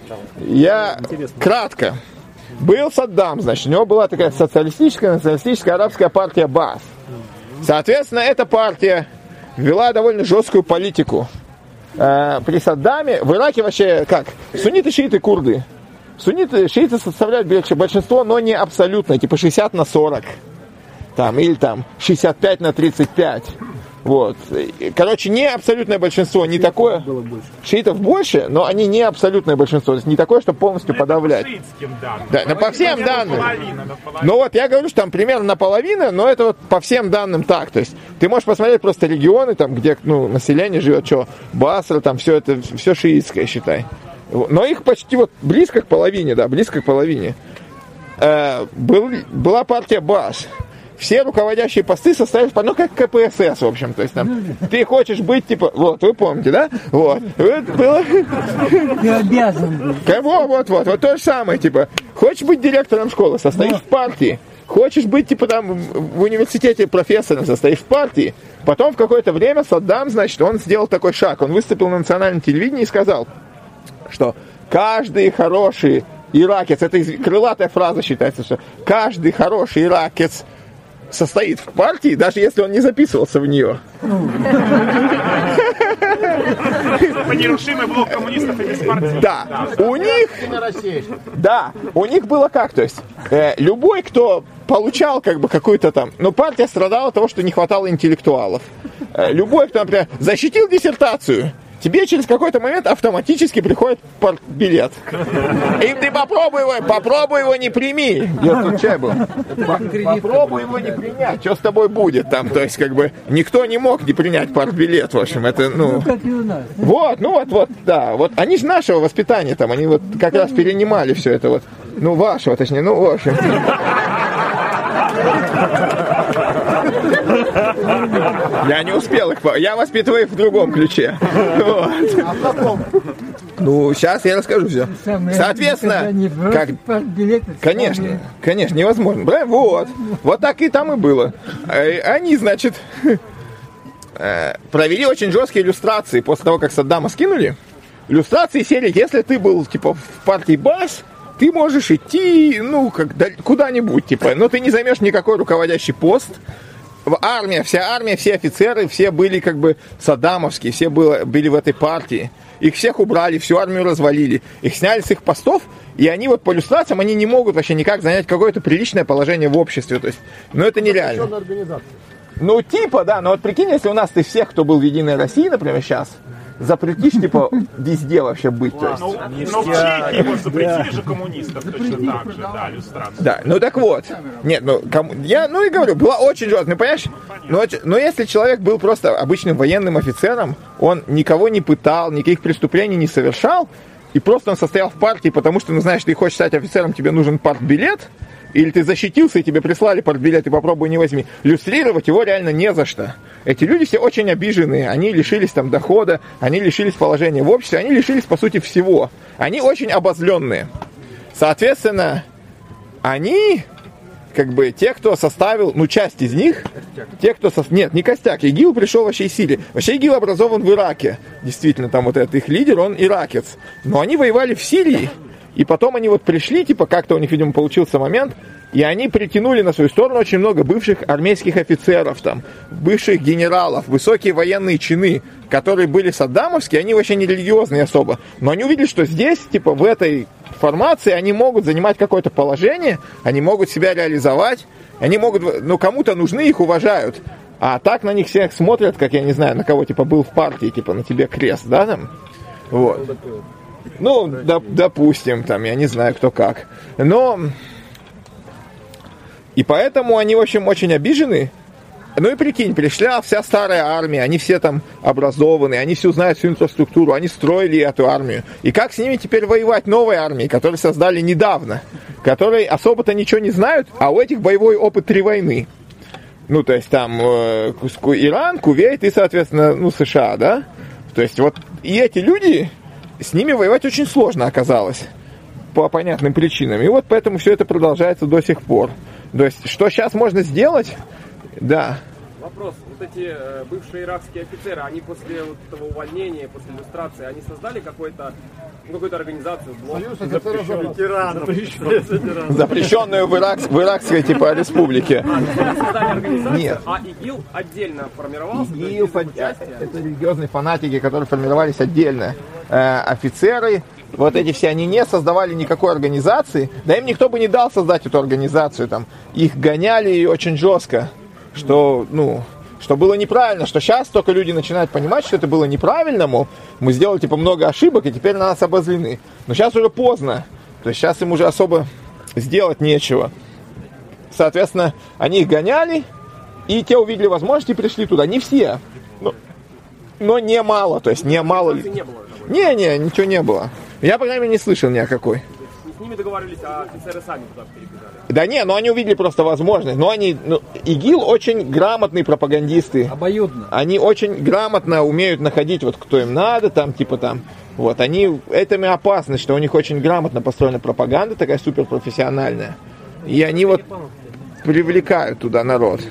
A: Я Интересно. Кратко. Был Саддам, значит, у него была такая социалистическая, националистическая арабская партия БААС. Соответственно, эта партия вела довольно жесткую политику. Э, при Саддаме в Ираке вообще как? Сунниты, шииты, курды. Сунниты, шииты составляют большинство, но не абсолютно, типа шестьдесят на сорок. Там, или там шестьдесят пять на тридцать пять. Вот. Короче, не абсолютное большинство, не такое.
E: Было больше.
A: Шиитов больше, но они не абсолютное большинство. То есть не такое, что полностью
G: это
A: подавлять. Да, да, по всем данным.
G: Половина,
A: ну вот я говорю, что там примерно наполовину, но это вот по всем данным так. То есть ты можешь посмотреть просто регионы, там, где ну, население живет, что Басра, там все это, все шиитское, считай. Но их почти вот близко к половине, да, близко к половине. Э, был, была партия БААС. Все руководящие посты состоят, ну, как КПСС, в общем, то есть там, ты хочешь быть, типа, вот, вы помните, да? Вот, вот было...
K: Ты обязан быть.
A: Вот, вот, вот, вот то же самое, типа, хочешь быть директором школы, состоишь в партии, хочешь быть, типа, там, в университете профессором, состоишь в партии, потом в какое-то время Саддам, значит, он сделал такой шаг, он выступил на национальном телевидении и сказал, что каждый хороший иракец, это крылатая фраза считается, что каждый хороший иракец состоит в партии, даже если он не записывался в нее.
G: Нерушимый блок коммунистов и беспартийцев.
A: Да, у них... Да, у них было как, то есть, э, любой, кто получал как бы какую-то там... Ну, партия страдала от того, что не хватало интеллектуалов. Э, любой, кто, например, защитил диссертацию, тебе через какой-то момент автоматически приходит партбилет. И ты попробуй его, попробуй его не прими. Я тут чай был. Попробуй его не принять. Что с тобой будет там? То есть, как бы, никто не мог не принять партбилет, в общем, это, ну...
K: Как и у нас.
A: Вот, ну вот, вот, да. Вот они же нашего воспитания там, они вот как раз перенимали все это вот. Ну, вашего, точнее, ну, в общем. Я не успел их... Я воспитываю их в другом ключе. Вот. А в каком? Ну, сейчас я расскажу все. Соответственно, как... Конечно, конечно, невозможно. Правильно? Вот. Вот так и там и было. Они, значит, провели очень жесткие иллюстрации после того, как Саддама скинули. Иллюстрации серии, если ты был, типа, в партии БААС, ты можешь идти, ну, как, куда-нибудь, типа, но ты не займешь никакой руководящий пост. Армия, вся армия, все офицеры, все были как бы саддамовские, все было, были в этой партии. Их всех убрали, всю армию развалили. Их сняли с их постов, и они вот по иллюстрациям, они не могут вообще никак занять какое-то приличное положение в обществе. То есть, ну, это нереально. Ну, типа, да, но вот прикинь, если у нас ты всех, кто был в Единой России, например, сейчас, запретишь, типа, везде вообще быть. То есть.
G: Ну, но в Чехии вот запретили же коммунистов точно так же, да, иллюстрацию.
A: Да, ну так вот. Нет, ну, кому... я, ну и говорю, была очень жестко, ну, понимаешь? Но, но если человек был просто обычным военным офицером, он никого не пытал, никаких преступлений не совершал, и просто он состоял в партии, потому что, ну, знаешь, ты хочешь стать офицером, тебе нужен партбилет, или ты защитился, и тебе прислали партбилет, и попробуй не возьми. Иллюстрировать его реально не за что. Эти люди все очень обиженные, они лишились там дохода, они лишились положения в обществе, они лишились, по сути, всего. Они очень обозленные. Соответственно, они, как бы, те, кто составил, ну, часть из них, те, кто... Со... Нет, не костяк, ИГИЛ пришел во всей силе. Вообще ИГИЛ образован в Ираке. Действительно, там вот этот их лидер, он иракец. Но они воевали в Сирии. И потом они вот пришли, типа, как-то у них, видимо, получился момент, и они притянули на свою сторону очень много бывших армейских офицеров, там, бывших генералов, высокие военные чины, которые были саддамовские, они вообще не религиозные особо. Но они увидели, что здесь, типа, в этой формации они могут занимать какое-то положение, они могут себя реализовать, они могут, ну, кому-то нужны, их уважают. А так на них всех смотрят, как, я не знаю, на кого, типа, был в партии, типа, на тебе крест, да, там? Вот. Ну, доп- допустим, там, я не знаю, кто как. Но... И поэтому они, в общем, очень обижены. Ну и прикинь, пришла вся старая армия, они все там образованные, они все знают всю инфраструктуру, они строили эту армию. И как с ними теперь воевать новой армией, которую создали недавно, которые особо-то ничего не знают, а у этих боевой опыт три войны. Ну, то есть там э, Иран, Кувейт и, соответственно, ну, США, да? То есть вот и эти люди, с ними воевать очень сложно оказалось, по понятным причинам. И вот поэтому все это продолжается до сих пор. То есть, что сейчас можно сделать? Да.
F: Вопрос. Вот эти э, бывшие иракские офицеры, они после вот этого увольнения, после иллюстрации, они создали какой-то, ну, какую-то организацию, блок?
J: Союз офицеров ветеранов.
A: Запрещенную в, Ирак, в иракской, типа, республике.
F: Создали организацию,
A: Нет.
F: а ИГИЛ отдельно формировался?
A: ИГИЛ, это религиозные фанатики, которые формировались отдельно. Э, офицеры, вот эти все, они не создавали никакой организации, да им никто бы не дал создать эту организацию, там, их гоняли и очень жестко, что, ну, что было неправильно, что сейчас только люди начинают понимать, что это было неправильно, мол, мы сделали, типа, много ошибок, и теперь на нас обозлены. Но сейчас уже поздно, то есть сейчас им уже особо сделать нечего. Соответственно, они их гоняли, и те увидели возможности и пришли туда. Не все, но, но немало, то есть немало. Не-не, ничего не было. Я, по крайней мере, не слышал ни о какой.
F: С ними договорились, а офицеры сами туда перебежали?
A: Да не, но они увидели просто возможность. Но они, ну, ИГИЛ очень грамотные пропагандисты.
J: Обоюдно.
A: Они очень грамотно умеют находить, вот кто им надо, там, типа там. Вот, они, это им опасно, что у них очень грамотно построена пропаганда, такая суперпрофессиональная. И они вот привлекают туда народ.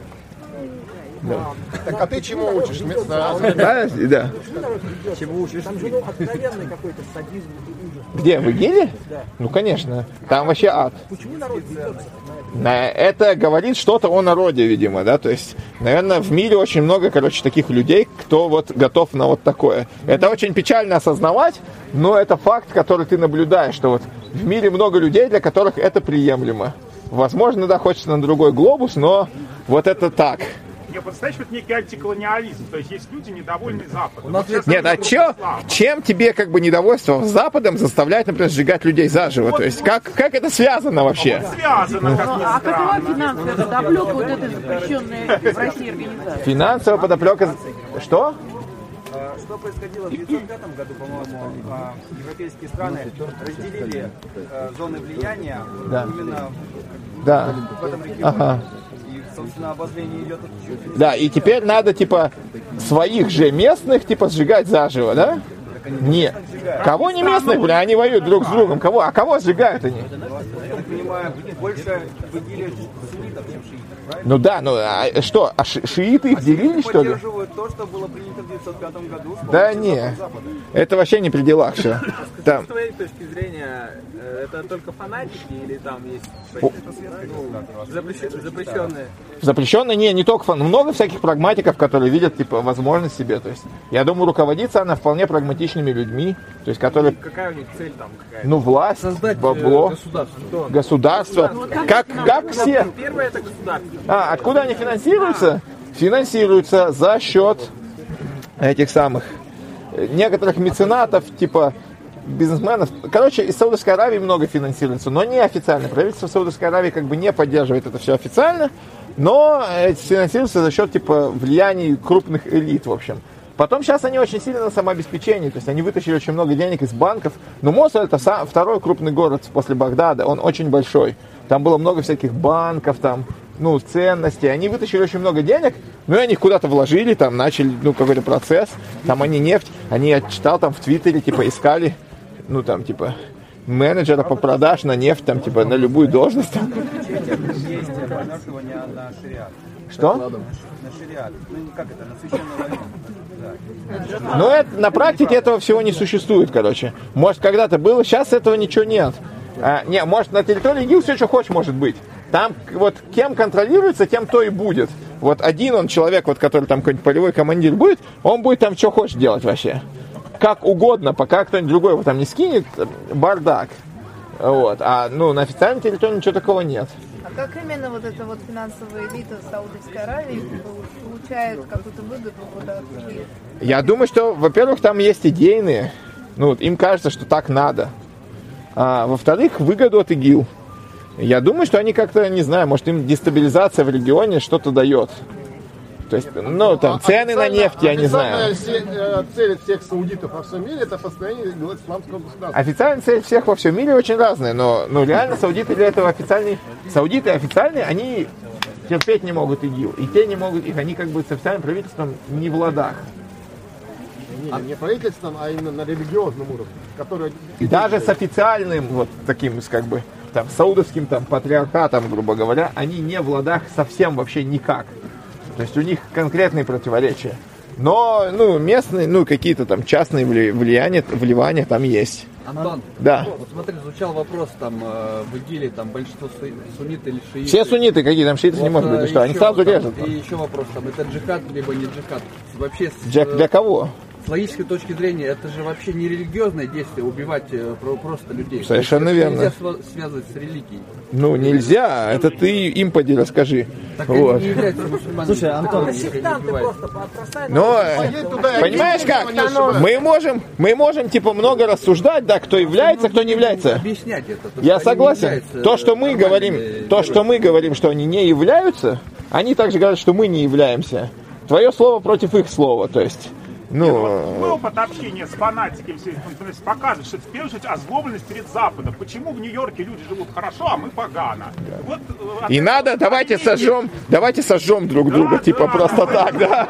A: Да.
J: Так, а ты чему учишь?
A: Да, да.
I: Чему учишь? Там же, ну, откровенный какой-то садизм и ужас.
A: Где, в ИГИЛе? Да. Ну, конечно. Там вообще ад.
I: Почему народ ведется?
A: Это говорит что-то о народе, видимо, да, то есть, наверное, в мире очень много, короче, таких людей, кто вот готов на вот такое. Это очень печально осознавать, но это факт, который ты наблюдаешь, что вот в мире много людей, для которых это приемлемо. Возможно, да, хочется на другой глобус, но вот это так.
G: Не, представляешь, вот некий антиколониализм, то есть есть люди, недовольные Западом.
A: Вот нет, а чё, чем тебе как бы недовольство Западом заставляет, например, сжигать людей заживо? Вот, то есть вот. как, как это связано вообще?
G: Вот связано, ну.
L: как ни А какова финансовая подоплека вот этой запрещенной в России организации?
A: Финансовая подоплека... Что?
M: Что происходило в две тысячи пятом году, по-моему, европейские страны разделили зоны влияния
A: да.
M: именно
A: да.
M: в этом регионе. Ага. Собственно, обозление идет от чуть-чуть.
A: Да, и теперь надо, типа, своих же местных, типа, сжигать заживо, да? Нет. Кого не местных, бля, они воюют друг с другом. Кого? А кого сжигают они?
M: Я так понимаю, больше в ИГИЛе суннитов, чем шиитов, правильно?
A: Ну да, ну а что, а ши- шииты их делили, что ли?
M: Поддерживают то, что было принято в девятьсот пятом году.
A: Да не, это вообще не при делах все.
F: С твоей точки зрения, это только фанатики или там есть ну, запрещенные?
A: Запрещенные, не, не только фанатики. Много всяких прагматиков, которые видят, типа, возможность себе. То есть, я думаю, руководится она вполне прагматичными людьми, то есть, которые...
F: Какая у них цель там? Какая?
A: Ну, власть,
J: создать
A: бабло,
J: государство.
A: Государство.
L: Ну,
A: как, как все...
F: Первое это государство.
A: А, откуда они финансируются? Финансируются за счет этих самых некоторых меценатов, типа бизнесменов. Короче, из Саудовской Аравии много финансируется, но не официально. Правительство Саудовской Аравии как бы не поддерживает это все официально, но финансируется за счет типа влияний крупных элит, в общем. Потом сейчас они очень сильно на самообеспечении, то есть они вытащили очень много денег из банков. Но Мосул это сам, второй крупный город после Багдада, он очень большой. Там было много всяких банков, там, ну, ценностей. Они вытащили очень много денег, ну и они их куда-то вложили, там, начали, ну, какой-то процесс. Там они нефть, они, я читал, там в Твиттере, типа, искали, ну, там, типа, менеджера по продаж на нефть, там, типа, на любую должность. Там.
M: Есть помешивание на шариат.
A: Что?
M: На шариат. Ну, как это, на священную войну. Да.
A: Ну, это, на практике этого всего не существует, короче. Может, когда-то было, сейчас этого ничего нет. А, не, может, на территории ИГИЛ все, что хочешь, может быть. Там вот кем контролируется, тем то и будет. Вот один он человек, вот, который там какой-нибудь полевой командир будет, он будет там что хочешь делать вообще. Как угодно, пока кто-нибудь другой его там не скинет, бардак. Вот. А ну, на официальной территории ничего такого нет.
D: А как именно вот эта вот финансовая элита Саудовской Аравии получает какую-то выгоду вот от ИГИЛ?
A: Я думаю, что, во-первых, там есть идейные. Ну, вот, им кажется, что так надо. А во-вторых, выгоду от ИГИЛ. Я думаю, что они как-то, не знаю, может, им дестабилизация в регионе что-то дает. То есть, ну, там, цены на нефть, я не знаю.
N: Цель всех саудитов во всем мире — это построение исламского государства.
A: Официальная цель всех во всем мире очень разная, но, но реально саудиты для этого официальные... Саудиты официальные, они терпеть не могут ИГИЛ. И те не могут их, они как бы с официальным правительством не в ладах.
N: Не, не, не правительством, а именно на религиозном уровне. Который...
A: И даже с официальным, вот таким, как бы, там, саудовским там, патриархатом, грубо говоря, они не в ладах совсем вообще никак. То есть у них конкретные противоречия. Но, ну, местные, ну, какие-то там частные влияния, вливания там есть.
J: Антон,
A: да.
J: Вот смотри, звучал вопрос, там, э, в ИГИЛе, там, большинство сунниты или шииты.
A: Все сунниты, какие там шииты, вот, не может быть, что, они сразу
J: там,
A: режут.
J: И еще вопрос, там, это джихад, либо не джихад. Вообще, с,
A: Для, для кого?
J: С логической точки зрения, это же вообще не религиозное действие, убивать э, просто людей.
A: Совершенно
J: это
A: верно.
J: Нельзя связывать с религией.
A: Ну, нельзя, это ты им поди расскажи.
J: Так
A: вот.
J: они не являются мусульманами.
E: Слушай, Антон,
A: но, понимаешь как, мы можем, мы можем, типа, много рассуждать, да, кто является, кто не является.
J: Объяснять это.
A: Я согласен. То, что мы говорим, то, что мы говорим, что они не являются, они также говорят, что мы не являемся. Твое слово против их слова, то есть... Ну,
G: вот мой опыт общения с фанатиками показывает, что это в первую очередь озлобленность перед Западом. Почему в Нью-Йорке люди живут хорошо, а мы погано? Вот,
A: и надо, они... давайте сожжем, давайте сожжем друг друга, да, типа да, просто да, так, да.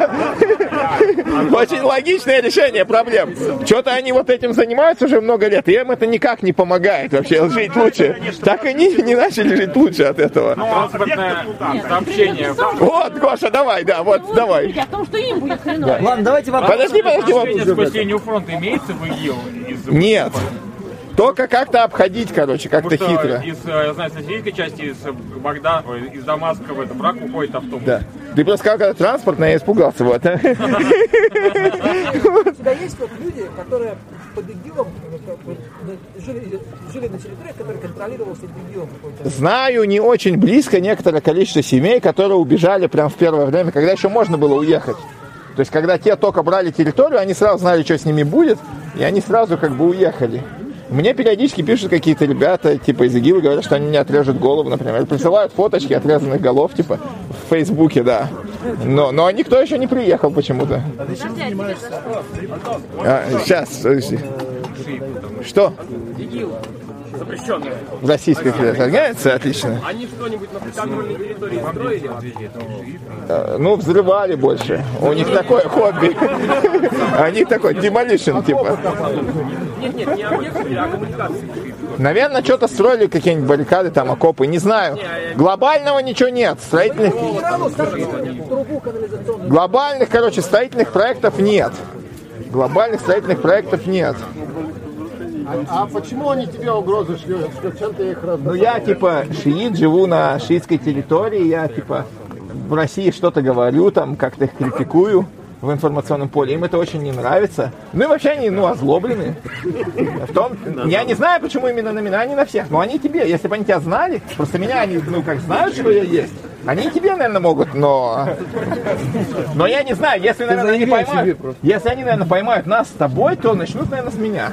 A: да. Очень логичное решение проблем. Что-то они вот этим занимаются уже много лет, и им это никак не помогает вообще жить лучше. Так они не начали жить лучше от этого.
B: Транспортное сообщение.
A: Вот, Гоша, давай, да, вот, давай.
C: О том, что им будет хреново.
E: Ладно, давайте вопрос.
A: Подожди, подожди,
B: вопрос. Спасение у фронта имеется в ИГИЛ?
A: Нет. Только как-то обходить, короче, как-то хитро.
B: Из, я знаю, с российской части, из Багдада, из Дамаска в этом брак уходит автобус.
A: Да. Ты просто сказал, когда транспортное, я испугался. Вот.
I: У тебя есть вот люди, которые под ИГИЛом жили, жили на территории, которая контролировалась ИГИЛом?
A: Знаю не очень близко некоторое количество семей, которые убежали прямо в первое время, когда еще можно было уехать. То есть, когда те только брали территорию, они сразу знали, что с ними будет, и они сразу как бы уехали. Мне периодически пишут какие-то ребята, типа из ИГИЛа, говорят, что они мне отрежут голову, например. Присылают фоточки отрезанных голов, типа, в Фейсбуке, да. Но, но никто еще не приехал почему-то. А, сейчас, подожди. Что?
F: ИГИЛ. Запрещенные.
A: В Российской Федерации организация, отлично.
F: Они что-нибудь на подконтрольной территории строили?
A: Ну, взрывали больше. У них такое хобби. Они такой демолишн, типа.
F: Нет, нет, не объекты, а коммуникации.
A: Наверное, что-то строили, какие-нибудь баррикады, там, окопы, не знаю. Глобального ничего нет. Строительных... Глобальных, короче, строительных проектов нет. Глобальных строительных проектов нет.
N: А, а почему они тебе угрозы шлют? Чем ты их раз...
A: Ну, я, типа, шиит, живу на шиитской территории, я, типа, в России что-то говорю, там, как-то их критикую в информационном поле. Им это очень не нравится. Ну, и вообще они, ну, озлоблены. В том, я не знаю, почему именно на меня, не на всех, но они тебе, если бы они тебя знали, просто меня они, ну, как знают, что я есть, они тебе, наверное, могут, но... Но я не знаю, если, наверное, они поймают... Если они, наверное, поймают нас с тобой, то начнут, наверное, с меня.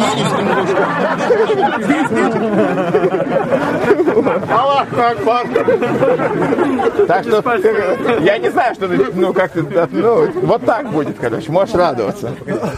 A: Так что я не знаю, что... Ну, как-то... Ну, вот так будет, короче. Можешь радоваться.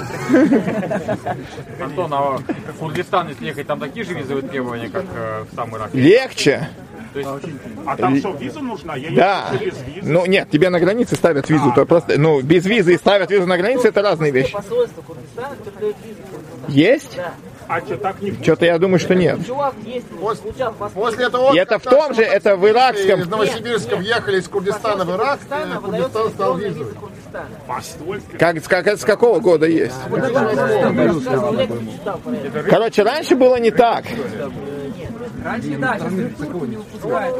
B: Антон, а в Курдистан, если ехать, там такие же визовые требования, как в сам Ирак?
A: Легче.
G: То есть, а там что, виза нужна? Я
A: да.
G: ехал без визы.
A: Ну нет, тебе на границе ставят визу. А. То просто, ну, без визы и ставят визу на границе, это разные вещи.
I: Посольство Курдистана, кто дает визу?
A: Есть?
I: Да.
G: А что, так не
A: Что-то я думаю, что нет.
I: Чувак есть, получал
N: После этого...
A: И это в том же, это в иракском...
N: Из Новосибирска въехали из Курдистана в Ирак, и Курдистан стал визой.
A: Как, как, с какого года есть? Короче, раньше было не так.
I: Раньше, да, сейчас не выпускают.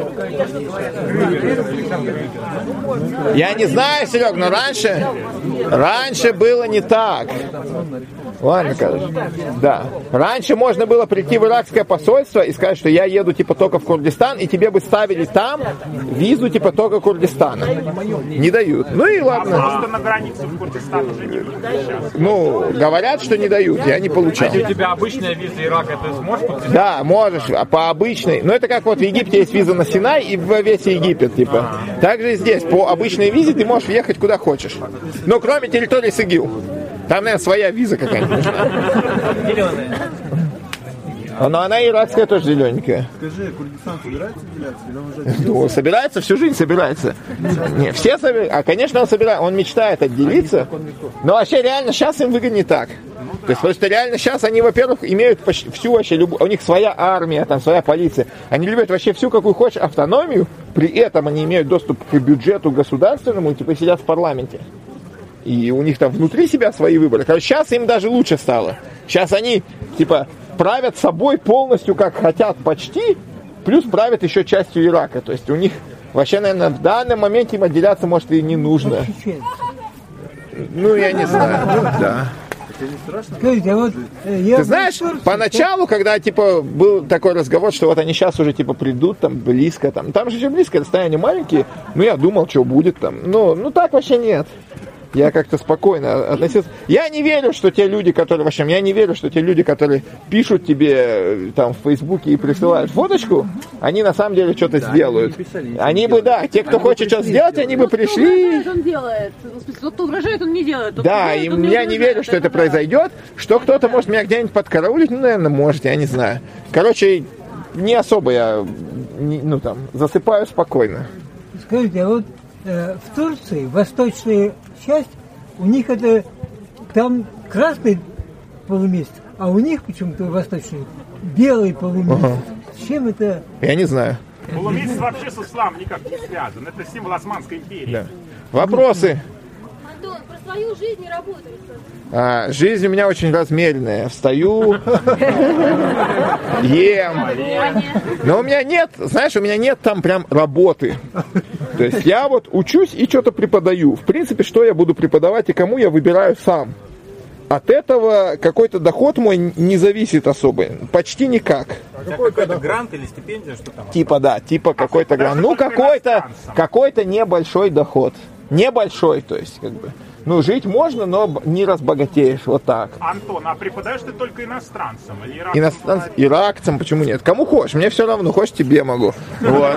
A: Я не знаю, Серег, но раньше, раньше было не так. Ладно, короче. Да. Раньше можно было прийти в иракское посольство и сказать, что я еду типа только в Курдистан, и тебе бы ставили там визу типа только Курдистана. Не дают. Ну и ладно.
G: А просто на границе в Курдистан уже не будет сейчас.
A: Ну, говорят, что не дают, я не получал.
B: А если у тебя обычная виза Ирака, ты сможешь подписать?
A: Да, можешь, а по обычной. Но это как вот в Египте есть виза на Синай и в весь Египет, типа. Также и здесь, по обычной визе ты можешь въехать куда хочешь. Но кроме территории СИГИЛ. Там, наверное, своя виза какая-нибудь нужна. Но она иракская тоже зелененькая.
O: Скажи, Курдистан собирается делиться? Или он уже
A: Ну, собирается, всю жизнь собирается. Не, все собираются. А, конечно, он собирается. Он мечтает отделиться. Но вообще реально сейчас им выгоднее так. То есть просто реально сейчас они, во-первых, имеют почти всю вообще любую... У них своя армия, там своя полиция. Они любят вообще всю, какую хочешь, автономию. При этом они имеют доступ к бюджету государственному и типа сидят в парламенте. И у них там внутри себя свои выборы. Короче, сейчас им даже лучше стало. Сейчас они, типа, правят собой полностью, как хотят почти, плюс правят еще частью Ирака. То есть у них вообще, наверное, в данном моменте им отделяться, может, и не нужно. Ну, я не знаю. Да.
K: Скажите, а вот, э, я
A: Ты знаешь, поначалу, когда, типа, был такой разговор, что вот они сейчас уже, типа, придут там близко, там, там же еще близко, расстояние маленькие, ну, я думал, что будет там. Ну, ну так вообще нет. Я как-то спокойно относился. Я не верю, что те люди, которые, в общем, я не верю, что те люди, которые пишут тебе там в Фейсбуке и присылают фоточку, они на самом деле что-то да, сделают. Они, они бы, да, те, кто они хочет что-то сделать, они бы пришли.
L: Он делает. Тот, кто угрожает, он не делает. Тот,
A: да, и
L: делает,
A: я не верю, что это да. произойдет, что кто-то может меня где-нибудь подкараулить, ну, наверное, может, я не знаю. Короче, не особо я, не, ну, там, засыпаю спокойно.
K: Скажите, а вот э, в Турции восточные часть, у них это там красный полумесяц, а у них почему-то восточный белый полумесяц. Ага. С чем это?
A: Я не знаю.
G: Полумесяц вообще с исламом никак не связан. Это символ Османской империи. Да.
A: Вопросы?
C: Антон, про свою жизнь и работу.
A: А, жизнь у меня очень размеренная. Встаю, ем. Но у меня нет, знаешь, у меня нет там прям работы. То есть я вот учусь и что-то преподаю. В принципе, что я буду преподавать и кому, я выбираю сам. От этого какой-то доход мой не зависит особо. Почти никак.
B: А какой-то грант или стипендия, что там?
A: Типа, да, типа какой-то грант. Ну, какой-то, какой-то небольшой доход. Небольшой, то есть, как бы. Ну, жить можно, но не разбогатеешь, вот так.
G: Антон, а преподаешь ты только иностранцам или иракцам?
A: Иностранцам, иракцам, почему нет? Кому хочешь, мне все равно, хочешь, тебе могу. Вот.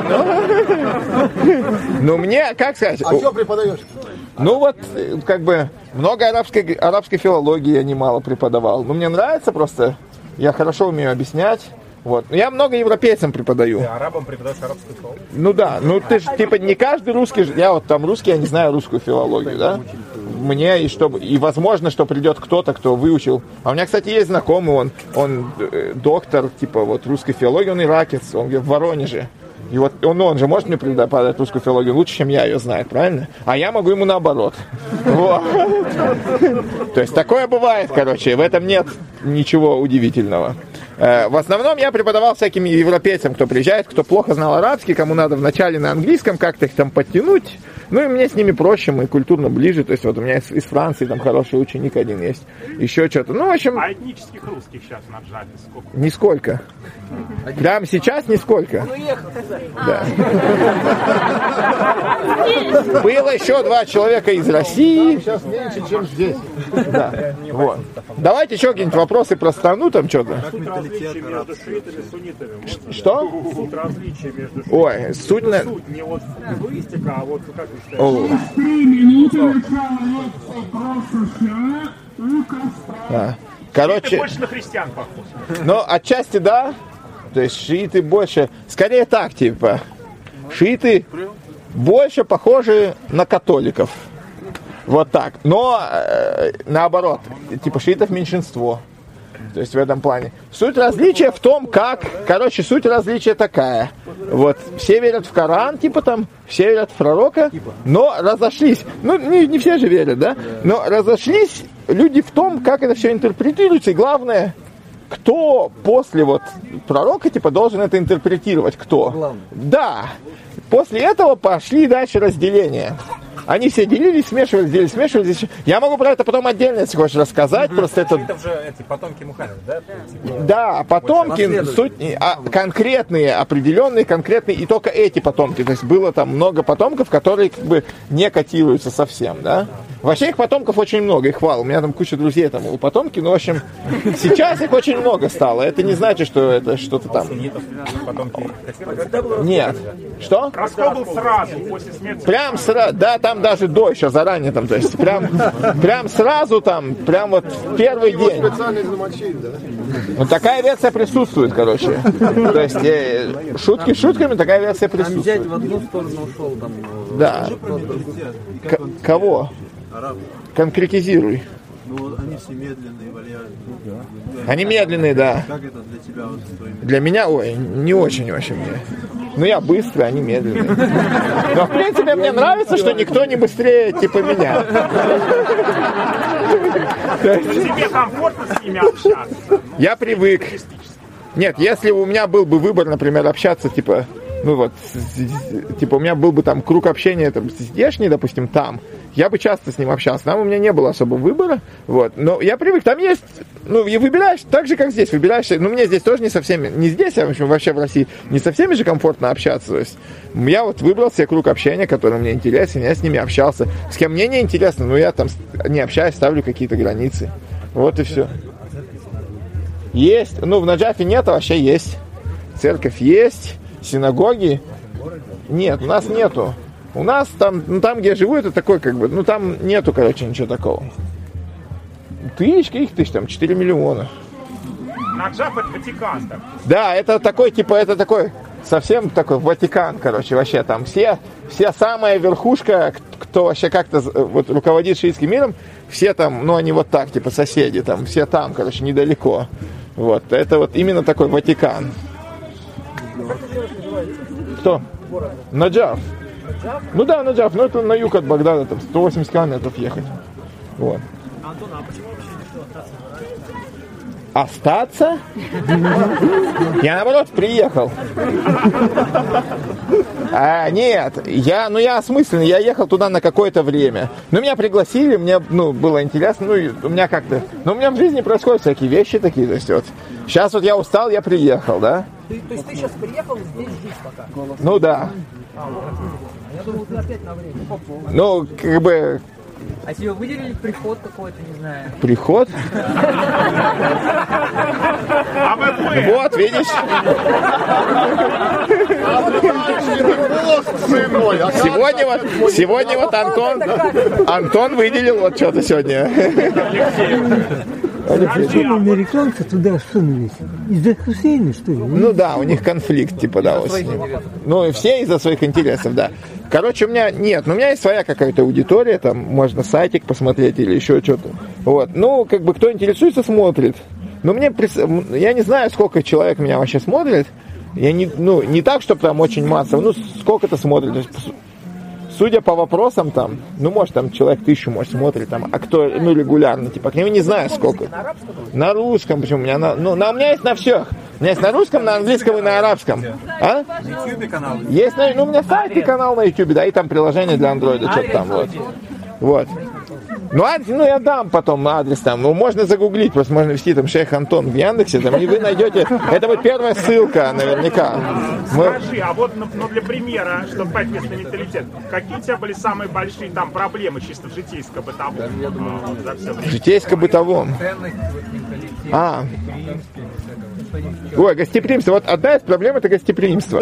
A: Ну, мне, как сказать...
N: А что преподаешь?
A: Ну, вот, как бы, много арабской, арабской филологии я немало преподавал. Ну, мне нравится просто, я хорошо умею объяснять. Вот. Я много европейцам преподаю.
B: Ты арабам преподаешь арабскую филологию?
A: Ну да, ну ты же, типа, не каждый русский, я вот там русский, я не знаю русскую филологию, да? Мне, и чтобы, и возможно, что придет кто-то, кто выучил. А у меня, кстати, есть знакомый, он, он э, доктор, типа, вот, русской филологии, он иракец, он в Воронеже. И вот он, он же может мне преподавать русскую филологию лучше, чем я ее знаю, правильно? А я могу ему наоборот. То есть такое бывает, короче, в этом нет ничего удивительного. В основном я преподавал всяким европейцам, кто приезжает, кто плохо знал арабский, кому надо вначале на английском как-то их там подтянуть. Ну и мне с ними проще, мы культурно ближе. То есть вот у меня из, из Франции там хороший ученик один есть. Еще что-то. Ну, в общем...
G: А этнических русских сейчас на Джаве сколько?
A: Нисколько. Прямо сейчас нисколько. Да. Было еще два человека из России.
N: Сейчас меньше, чем здесь.
A: Да. Вот. Давайте еще какие-нибудь вопросы про страну там что-то.
G: Различия между шиитами и суннитами.
A: Что?
G: Суть различия между шиитами.
A: Ой, суть на...
G: Суть не вот лингвистика, а вот как вы считаете?
A: А. Короче...
G: Шииты больше на христиан похож.
A: Ну, отчасти да. То есть шииты больше... Скорее так, типа. Шииты больше похожи на католиков. Вот так. Но э, наоборот. Типа шиитов меньшинство. То есть в этом плане. Суть различия в том, как... Короче, суть различия такая. Вот, все верят в Коран, типа там, все верят в пророка, но разошлись. Ну, не, не все же верят, да? Но разошлись люди в том, как это все интерпретируется, и главное, кто после вот пророка, типа, должен это интерпретировать, кто? Главное. Да. После этого пошли дальше разделения. Они все делились, смешивались, делились, смешивались. Я могу про это потом отдельно, если хочешь, рассказать. Mm-hmm. Просто это...
B: это уже эти потомки Мухаммеда, да?
A: Да, потомки, суть, а, конкретные, определенные, конкретные, и только эти потомки. То есть было там много потомков, которые как бы не котируются совсем, да? Вообще их потомков очень много, их хвал. У меня там куча друзей там у потомки, но в общем, сейчас их очень много стало. Это не значит, что это что-то там... Нет. Что?
G: Раскол был сразу, после смерти.
A: Прям сразу, да, там даже до еще заранее там, то есть прям, прям сразу там, прям вот в первый день. Ну такая версия присутствует, короче. То есть э, шутки шутками, такая версия присутствует.
J: Там взять в одну сторону ушел, там.
A: Да. К- кого?
O: Арабы.
A: Конкретизируй.
O: Ну они все медленные, вальяжные.
A: Они медленные, да.
O: Как это для тебя вот твоими?
A: Для меня, ой, не очень вообще мне. Ну я быстрый, они медленные. Но в принципе мне нравится, что никто не быстрее типа меня.
G: Тебе комфортно с ними общаться?
A: Я привык. Нет, если у меня был бы выбор, например, общаться типа, ну вот, типа у меня был бы там круг общения там здешний, допустим, там, я бы часто с ним общался. Там у меня не было особого выбора, вот. Но я привык, там есть, ну, и выбираешь так же, как здесь, выбираешь, ну, мне здесь тоже не со всеми, не здесь, а в общем, вообще в России, не со всеми же комфортно общаться, то есть я вот выбрал себе круг общения, который мне интересен, я с ними общался. С кем мне не интересно, ну, я там не общаюсь, ставлю какие-то границы. Вот и все. Есть, ну, в Наджафе нет, а вообще есть. Церковь есть, синагоги. Нет, у нас нету. У нас там, ну там, где я живу, это такой, как бы, ну там нету, короче, ничего такого. Тысяч, каких тысяч, там, четыре миллиона.
G: Наджаф это Ватикан, да?
A: Да, это такой, типа, это такой, совсем такой Ватикан, короче, вообще там все, вся самая верхушка, кто вообще как-то вот руководит шиитским миром, все там, ну они вот так, типа, соседи, там, все там, короче, недалеко. Вот, это вот именно такой Ватикан. Кто? Наджаф. Ну да, Наджаф, но это на юг от Багдада, там сто восемьдесят километров ехать. Вот.
I: Антон, а почему вообще решил остаться?
A: Остаться? Я наоборот приехал. А, нет, я, ну я осмысленно, я ехал туда на какое-то время. Ну меня пригласили, мне, ну, было интересно, ну и у меня как-то, ну у меня в жизни происходят всякие вещи такие, то есть вот. Сейчас вот я устал, я приехал, да?
I: Ты, то есть ты сейчас приехал здесь жить пока?
A: Ну да.
I: А, вот. Я думал, ты опять на время.
A: Ну, как бы...
L: А тебе выделили приход какой-то, не знаю?
A: Приход? Вот, видишь? Сегодня вот, сегодня вот Антон, Антон выделил вот что-то сегодня.
K: Почему американцы туда сунулись? Из-за Хусейна, что ли?
A: Ну да, у них конфликт, типа, да, вот с ним. Ну и все из-за своих интересов, да. Короче, у меня нет, но у меня есть своя какая-то аудитория, там можно сайтик посмотреть или еще что-то. Вот, ну, как бы кто интересуется, смотрит. Но мне, я не знаю, сколько человек меня вообще смотрит. Я не, ну, не так, чтобы там очень массово, ну, сколько-то смотрит. То есть, судя по вопросам там, ну, может, там человек тысячу, может, смотрит там, а кто, ну, регулярно, типа, к нему не знаю сколько. На русском, почему? У меня на, ну, на, у меня есть на всех. У меня есть на русском, на английском и на арабском. А?
M: На ютубе канал?
A: Есть, ну, у меня сайт и канал на ютубе, да, и там приложение для андроида, что-то там, вот. Вот. Ну, адрес, ну, я дам потом адрес там. Ну, можно загуглить, просто можно ввести там Шейх Антон в Яндексе, там, и вы найдете. Это будет первая ссылка, наверняка. Мы...
G: Скажи, а вот, ну, для примера, чтобы понять местный менталитет, какие у тебя были самые большие там проблемы чисто в житейско-бытовом?
A: В житейско-бытовом. А. Ой, гостеприимство. Вот одна из проблем — это гостеприимство.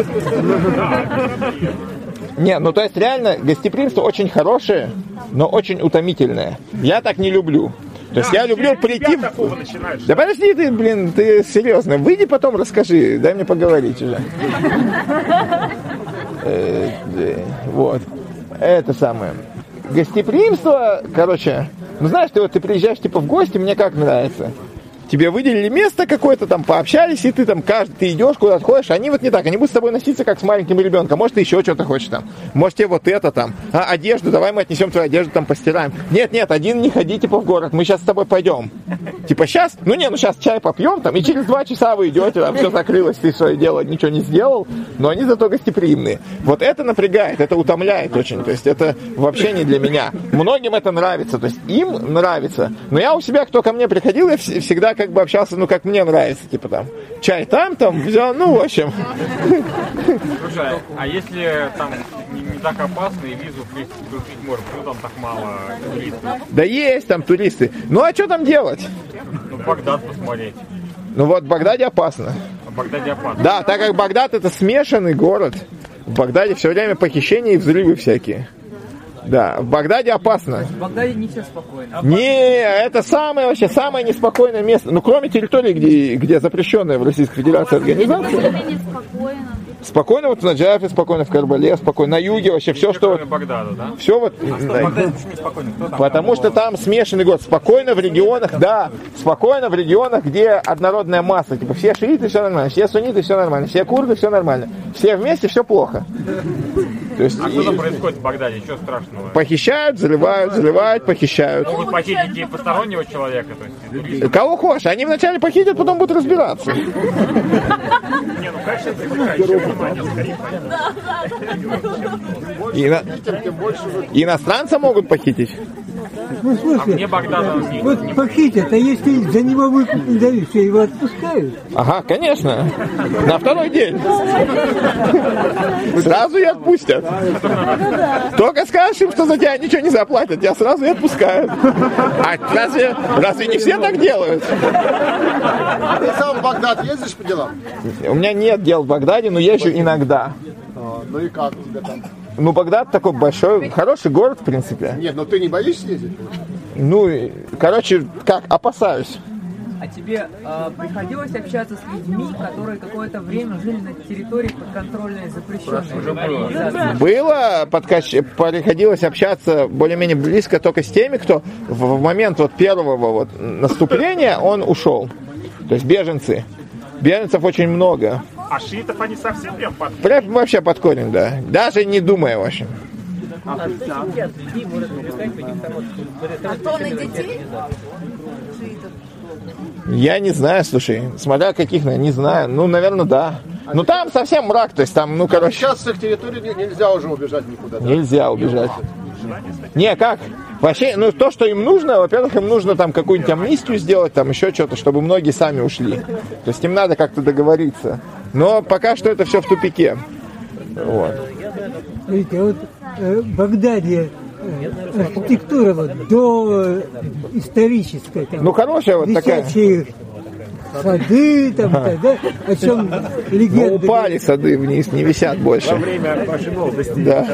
A: Не, ну то есть реально гостеприимство очень хорошее, но очень утомительное. Я так не люблю. То есть да, я люблю прийти... Да подожди ты, блин, ты серьезно. Выйди потом расскажи, дай мне поговорить уже. Вот. Это самое. Гостеприимство, короче, ну знаешь, ты вот ты приезжаешь типа в гости, мне как нравится. тебе выделили место какое-то, там пообщались, и ты там каждый, ты идешь, куда-то ходишь, они вот не так, они будут с тобой носиться, как с маленьким ребенком. Может, ты еще что-то хочешь там, может, тебе вот это там, а одежду, давай мы отнесем твою одежду, там постираем. Нет, нет, один не ходи, типа, в город, мы сейчас с тобой пойдем. Типа, сейчас, ну не, ну сейчас чай попьем, там, и через два часа вы идете, там все закрылось, ты свое дело, ничего не сделал, но они зато гостеприимные. Вот это напрягает, это утомляет очень, то есть это вообще не для меня. Многим это нравится, то есть им нравится, но я у себя, кто ко мне приходил, я всегда как бы общался, ну как мне нравится, типа там, чай там, там, взял, ну в общем.
B: Слушай, а если там не, не так опасно и визу включить можно, ну там так мало туристов?
A: Да есть там туристы, ну а что там делать?
B: Ну Багдад посмотреть.
A: Ну вот в Багдаде опасно.
B: В Багдаде опасно.
A: Да, так как Багдад это смешанный город, в Багдаде все время похищения и взрывы всякие. Да, в Багдаде опасно.
P: В Багдаде не все спокойно.
A: Не, это самое вообще самое неспокойное место. Ну, кроме территории, где, где запрещенная в Российской Федерации организация. Спокойно вот на Джафе, спокойно в Карбале, спокойно на юге, вообще все, что...
B: Багдада, да?
A: Все вот...
B: А
A: да.
B: Багдад неспокойно. Кто там?
A: Потому что там смешанный город. Спокойно в регионах, да, спокойно в регионах, где однородная масса. Типа все шииты, все нормально, все сунниты, все нормально, все курды, все нормально. Все вместе, все плохо. То есть,
B: а что там происходит в Багдаде? Что страшного?
A: Похищают, взрывают, взрывают, похищают.
B: Могут похитить и постороннего человека, то есть...
A: Кого хочешь. Они вначале похитят, потом будут разбираться.
G: Не, ну конечно, привлекающее внимание, скорее.
A: Ино... Иностранца могут похитить?
K: Ну, слушай,
B: а мне Багдада не,
K: вот
B: не
K: похитят, а если за него выкуп не дают, что его отпускают?
A: Ага, конечно. На второй день. Сразу и отпустят. Только скажешь им, что за тебя ничего не заплатят, тебя сразу и отпускают. А разве, разве не все так делают?
N: Ты сам в Багдад ездишь по делам?
A: У меня нет дел в Багдаде, но езжу иногда.
N: А, ну и как у тебя там?
A: Ну, Багдад такой большой, хороший город, в принципе.
N: Нет, но ты не боишься ездить?
A: Ну, короче, как, опасаюсь.
P: А тебе э, приходилось общаться с людьми, которые какое-то время жили на территории подконтрольной запрещенной?
A: Было, подкач... приходилось общаться более-менее близко только с теми, кто в момент вот первого вот наступления, он ушел. То есть беженцы. Беженцев очень много.
G: А шиитов они совсем прям под...
A: Прям вообще под корень, да. Даже не думая, в общем.
D: А тоны детей?
A: Я не знаю, слушай. Смотря каких, не знаю. Ну, наверное, да. Ну, там совсем мрак, то есть там, ну, короче...
N: Сейчас с их территории нельзя уже убежать никуда. Да?
A: Нельзя убежать. Не, как? Вообще, ну, то, что им нужно, во-первых, им нужно там какую-нибудь амнистию сделать, там еще что-то, чтобы многие сами ушли. То есть им надо как-то договориться. Но пока что это все в тупике. Вот.
K: Видите, вот э, в Багдаде э, архитектура вот до э, историческая. Там,
A: ну, хорошая вот такая.
K: Сады там,
A: ага.
K: да? О чем легенды.
A: Ну, упали сады вниз, не висят больше.
Q: Во время вашей молодости.
A: Да.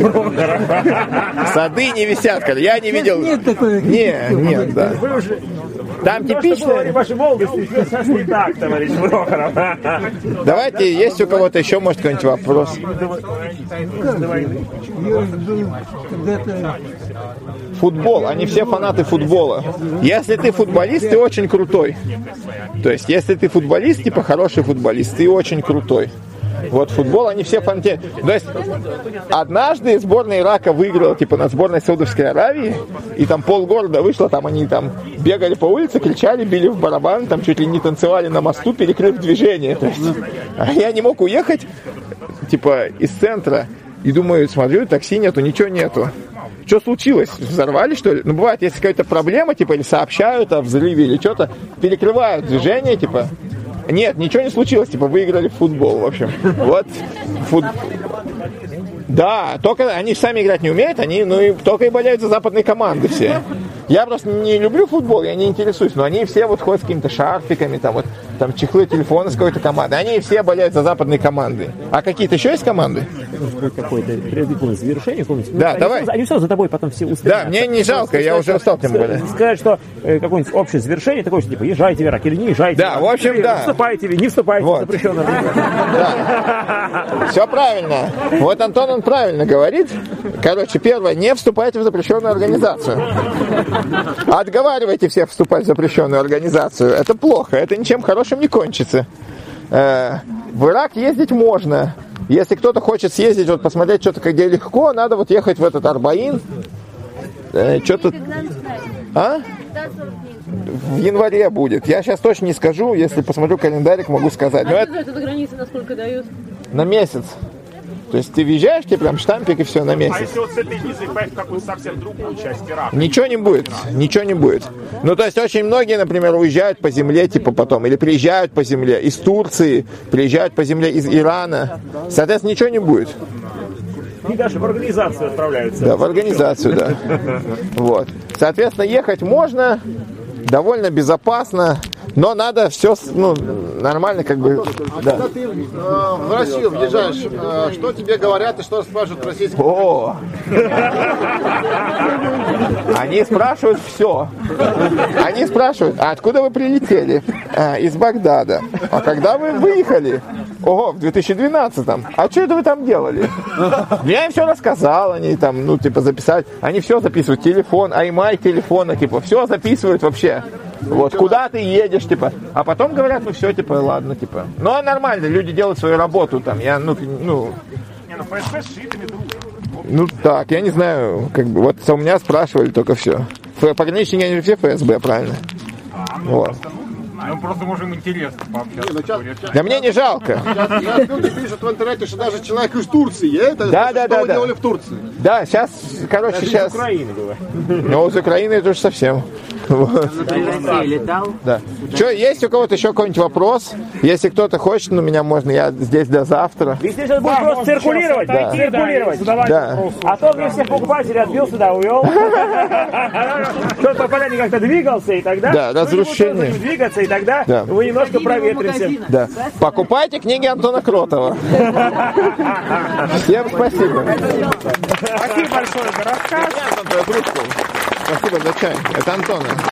A: Сады не висят, когда я не видел.
K: Нет такой.
A: Не, нет, да.
Q: Вы уже...
A: Там типично.
Q: Вашей молодости сейчас не так, товарищ Прохоров.
A: Давайте, есть у кого-то еще, может, какой-нибудь вопрос? Футбол, они все фанаты футбола. Если ты футболист, ты очень крутой. То есть, если ты футболист, типа хороший футболист, ты очень крутой. Вот футбол, они все фанаты. То есть, однажды сборная Ирака выиграла, типа, на сборной Саудовской Аравии, и там полгорода вышло, там они там бегали по улице, кричали, били в барабан, там чуть ли не танцевали на мосту, перекрыв движение. То есть, а я не мог уехать, типа, из центра, и думаю, смотрю, такси нету, ничего нету. Что случилось? Взорвали, что ли? Ну, бывает, если какая-то проблема, типа, или сообщают о взрыве, или что-то, перекрывают движение, типа. Нет, ничего не случилось, типа, выиграли в футбол, в общем. Вот, фут... Да, только они сами играть не умеют, они, ну, и только и болеют за западные команды все. Я просто не люблю футбол, я не интересуюсь, но они все вот ходят с какими-то шарфиками, там вот, там чехлы телефона с какой-то командой. Они все болеют за западные команды. А какие-то еще есть команды?
R: нужно будет какое-то предварительное завершение.
A: Да,
R: они
A: давай.
R: Сразу, они все за тобой потом все устремятся.
A: Да, мне не жалко, я уже устал тем более.
R: Сказать, что э, какое-нибудь общее завершение, такое, что типа, езжайте в Ирак или не езжайте.
A: Да, в общем,
R: или,
A: да.
R: Вступайте, не вступайте
A: вот.
R: в запрещенную организацию.
A: Да. Все правильно. Вот Антон, он правильно говорит. Короче, первое, не вступайте в запрещенную организацию. Отговаривайте всех вступать в запрещенную организацию. Это плохо, это ничем хорошим не кончится. Э, в Ирак ездить можно. Если кто-то хочет съездить, вот посмотреть что-то, где легко, надо вот ехать в этот Арбаин. Э, что-то... А? В январе будет. Я сейчас точно не скажу, если посмотрю календарик, могу сказать.
C: А
A: Но
C: что
A: это...
C: за граница, насколько дают?
A: На месяц. То есть ты въезжаешь, тебе прям штампик и все на месяц.
G: А если вот с этой визой поехать в какую-то совсем другую часть Ирака?
A: Ничего не будет, ничего не будет. Ну, то есть очень многие, например, уезжают по земле, типа потом, или приезжают по земле из Турции, приезжают по земле из Ирана. Соответственно, ничего не будет.
R: И даже в организацию отправляются.
A: Да, в организацию, да. Вот. Соответственно, ехать можно, довольно безопасно, но надо все, ну, нормально как бы.
N: А
A: Да.
N: когда ты э, в Россию въезжаешь, э, что тебе говорят и что спрашивают российские?
A: О! Они спрашивают все. Они спрашивают, а откуда вы прилетели? А, из Багдада. А когда вы выехали? Ого, в две тысячи двенадцатом. А что это вы там делали? Я им все рассказал, они там, ну, типа, записать. Они все записывают, телефон, аймай телефона, типа, все записывают вообще. Вот, куда ты едешь, типа. А потом говорят, ну все, типа, ладно, типа. Ну, а нормально, люди делают свою работу там. Я, ну, ну...
G: Не, ну ФСБ с шиитами дружат.
A: Ну так, я не знаю, как бы, вот у меня спрашивали только все. Пограничники, они же все ФСБ, правильно?
B: А, ну,
A: вот.
B: просто, ну, мы просто можем интересно пообщаться.
N: Не, ну, сейчас,
A: да мне не жалко.
N: Сейчас, сейчас люди пишут в интернете, что даже человек из Турции, это
A: да,
N: что
A: да,
N: вы
A: да,
N: делали
A: да.
N: в Турции.
A: Да, сейчас, короче,
R: Даже
A: сейчас...
R: из Украины было.
A: Ну, из Украины это уже совсем. Вот.
P: летал?
A: Да. Что, есть у кого-то еще какой-нибудь вопрос? Если кто-то хочет, ну, меня можно, я здесь до завтра.
R: Если сейчас будет
H: Да,
R: просто
H: можно
R: циркулировать,
H: сейчас отойти,
R: циркулировать.
H: да, и
A: Да.
R: А то мне всех покупателей отбил сюда, увел. Кто-то по поляне как-то двигался, и тогда...
A: Да, разрушение.
R: Двигаться, и тогда
A: Да.
R: вы немножко проветримся.
A: Да. Покупайте книги Антона Кротова. Всем спасибо.
H: Спасибо большое за рассказ.
A: Спасибо за чай. Это Антона.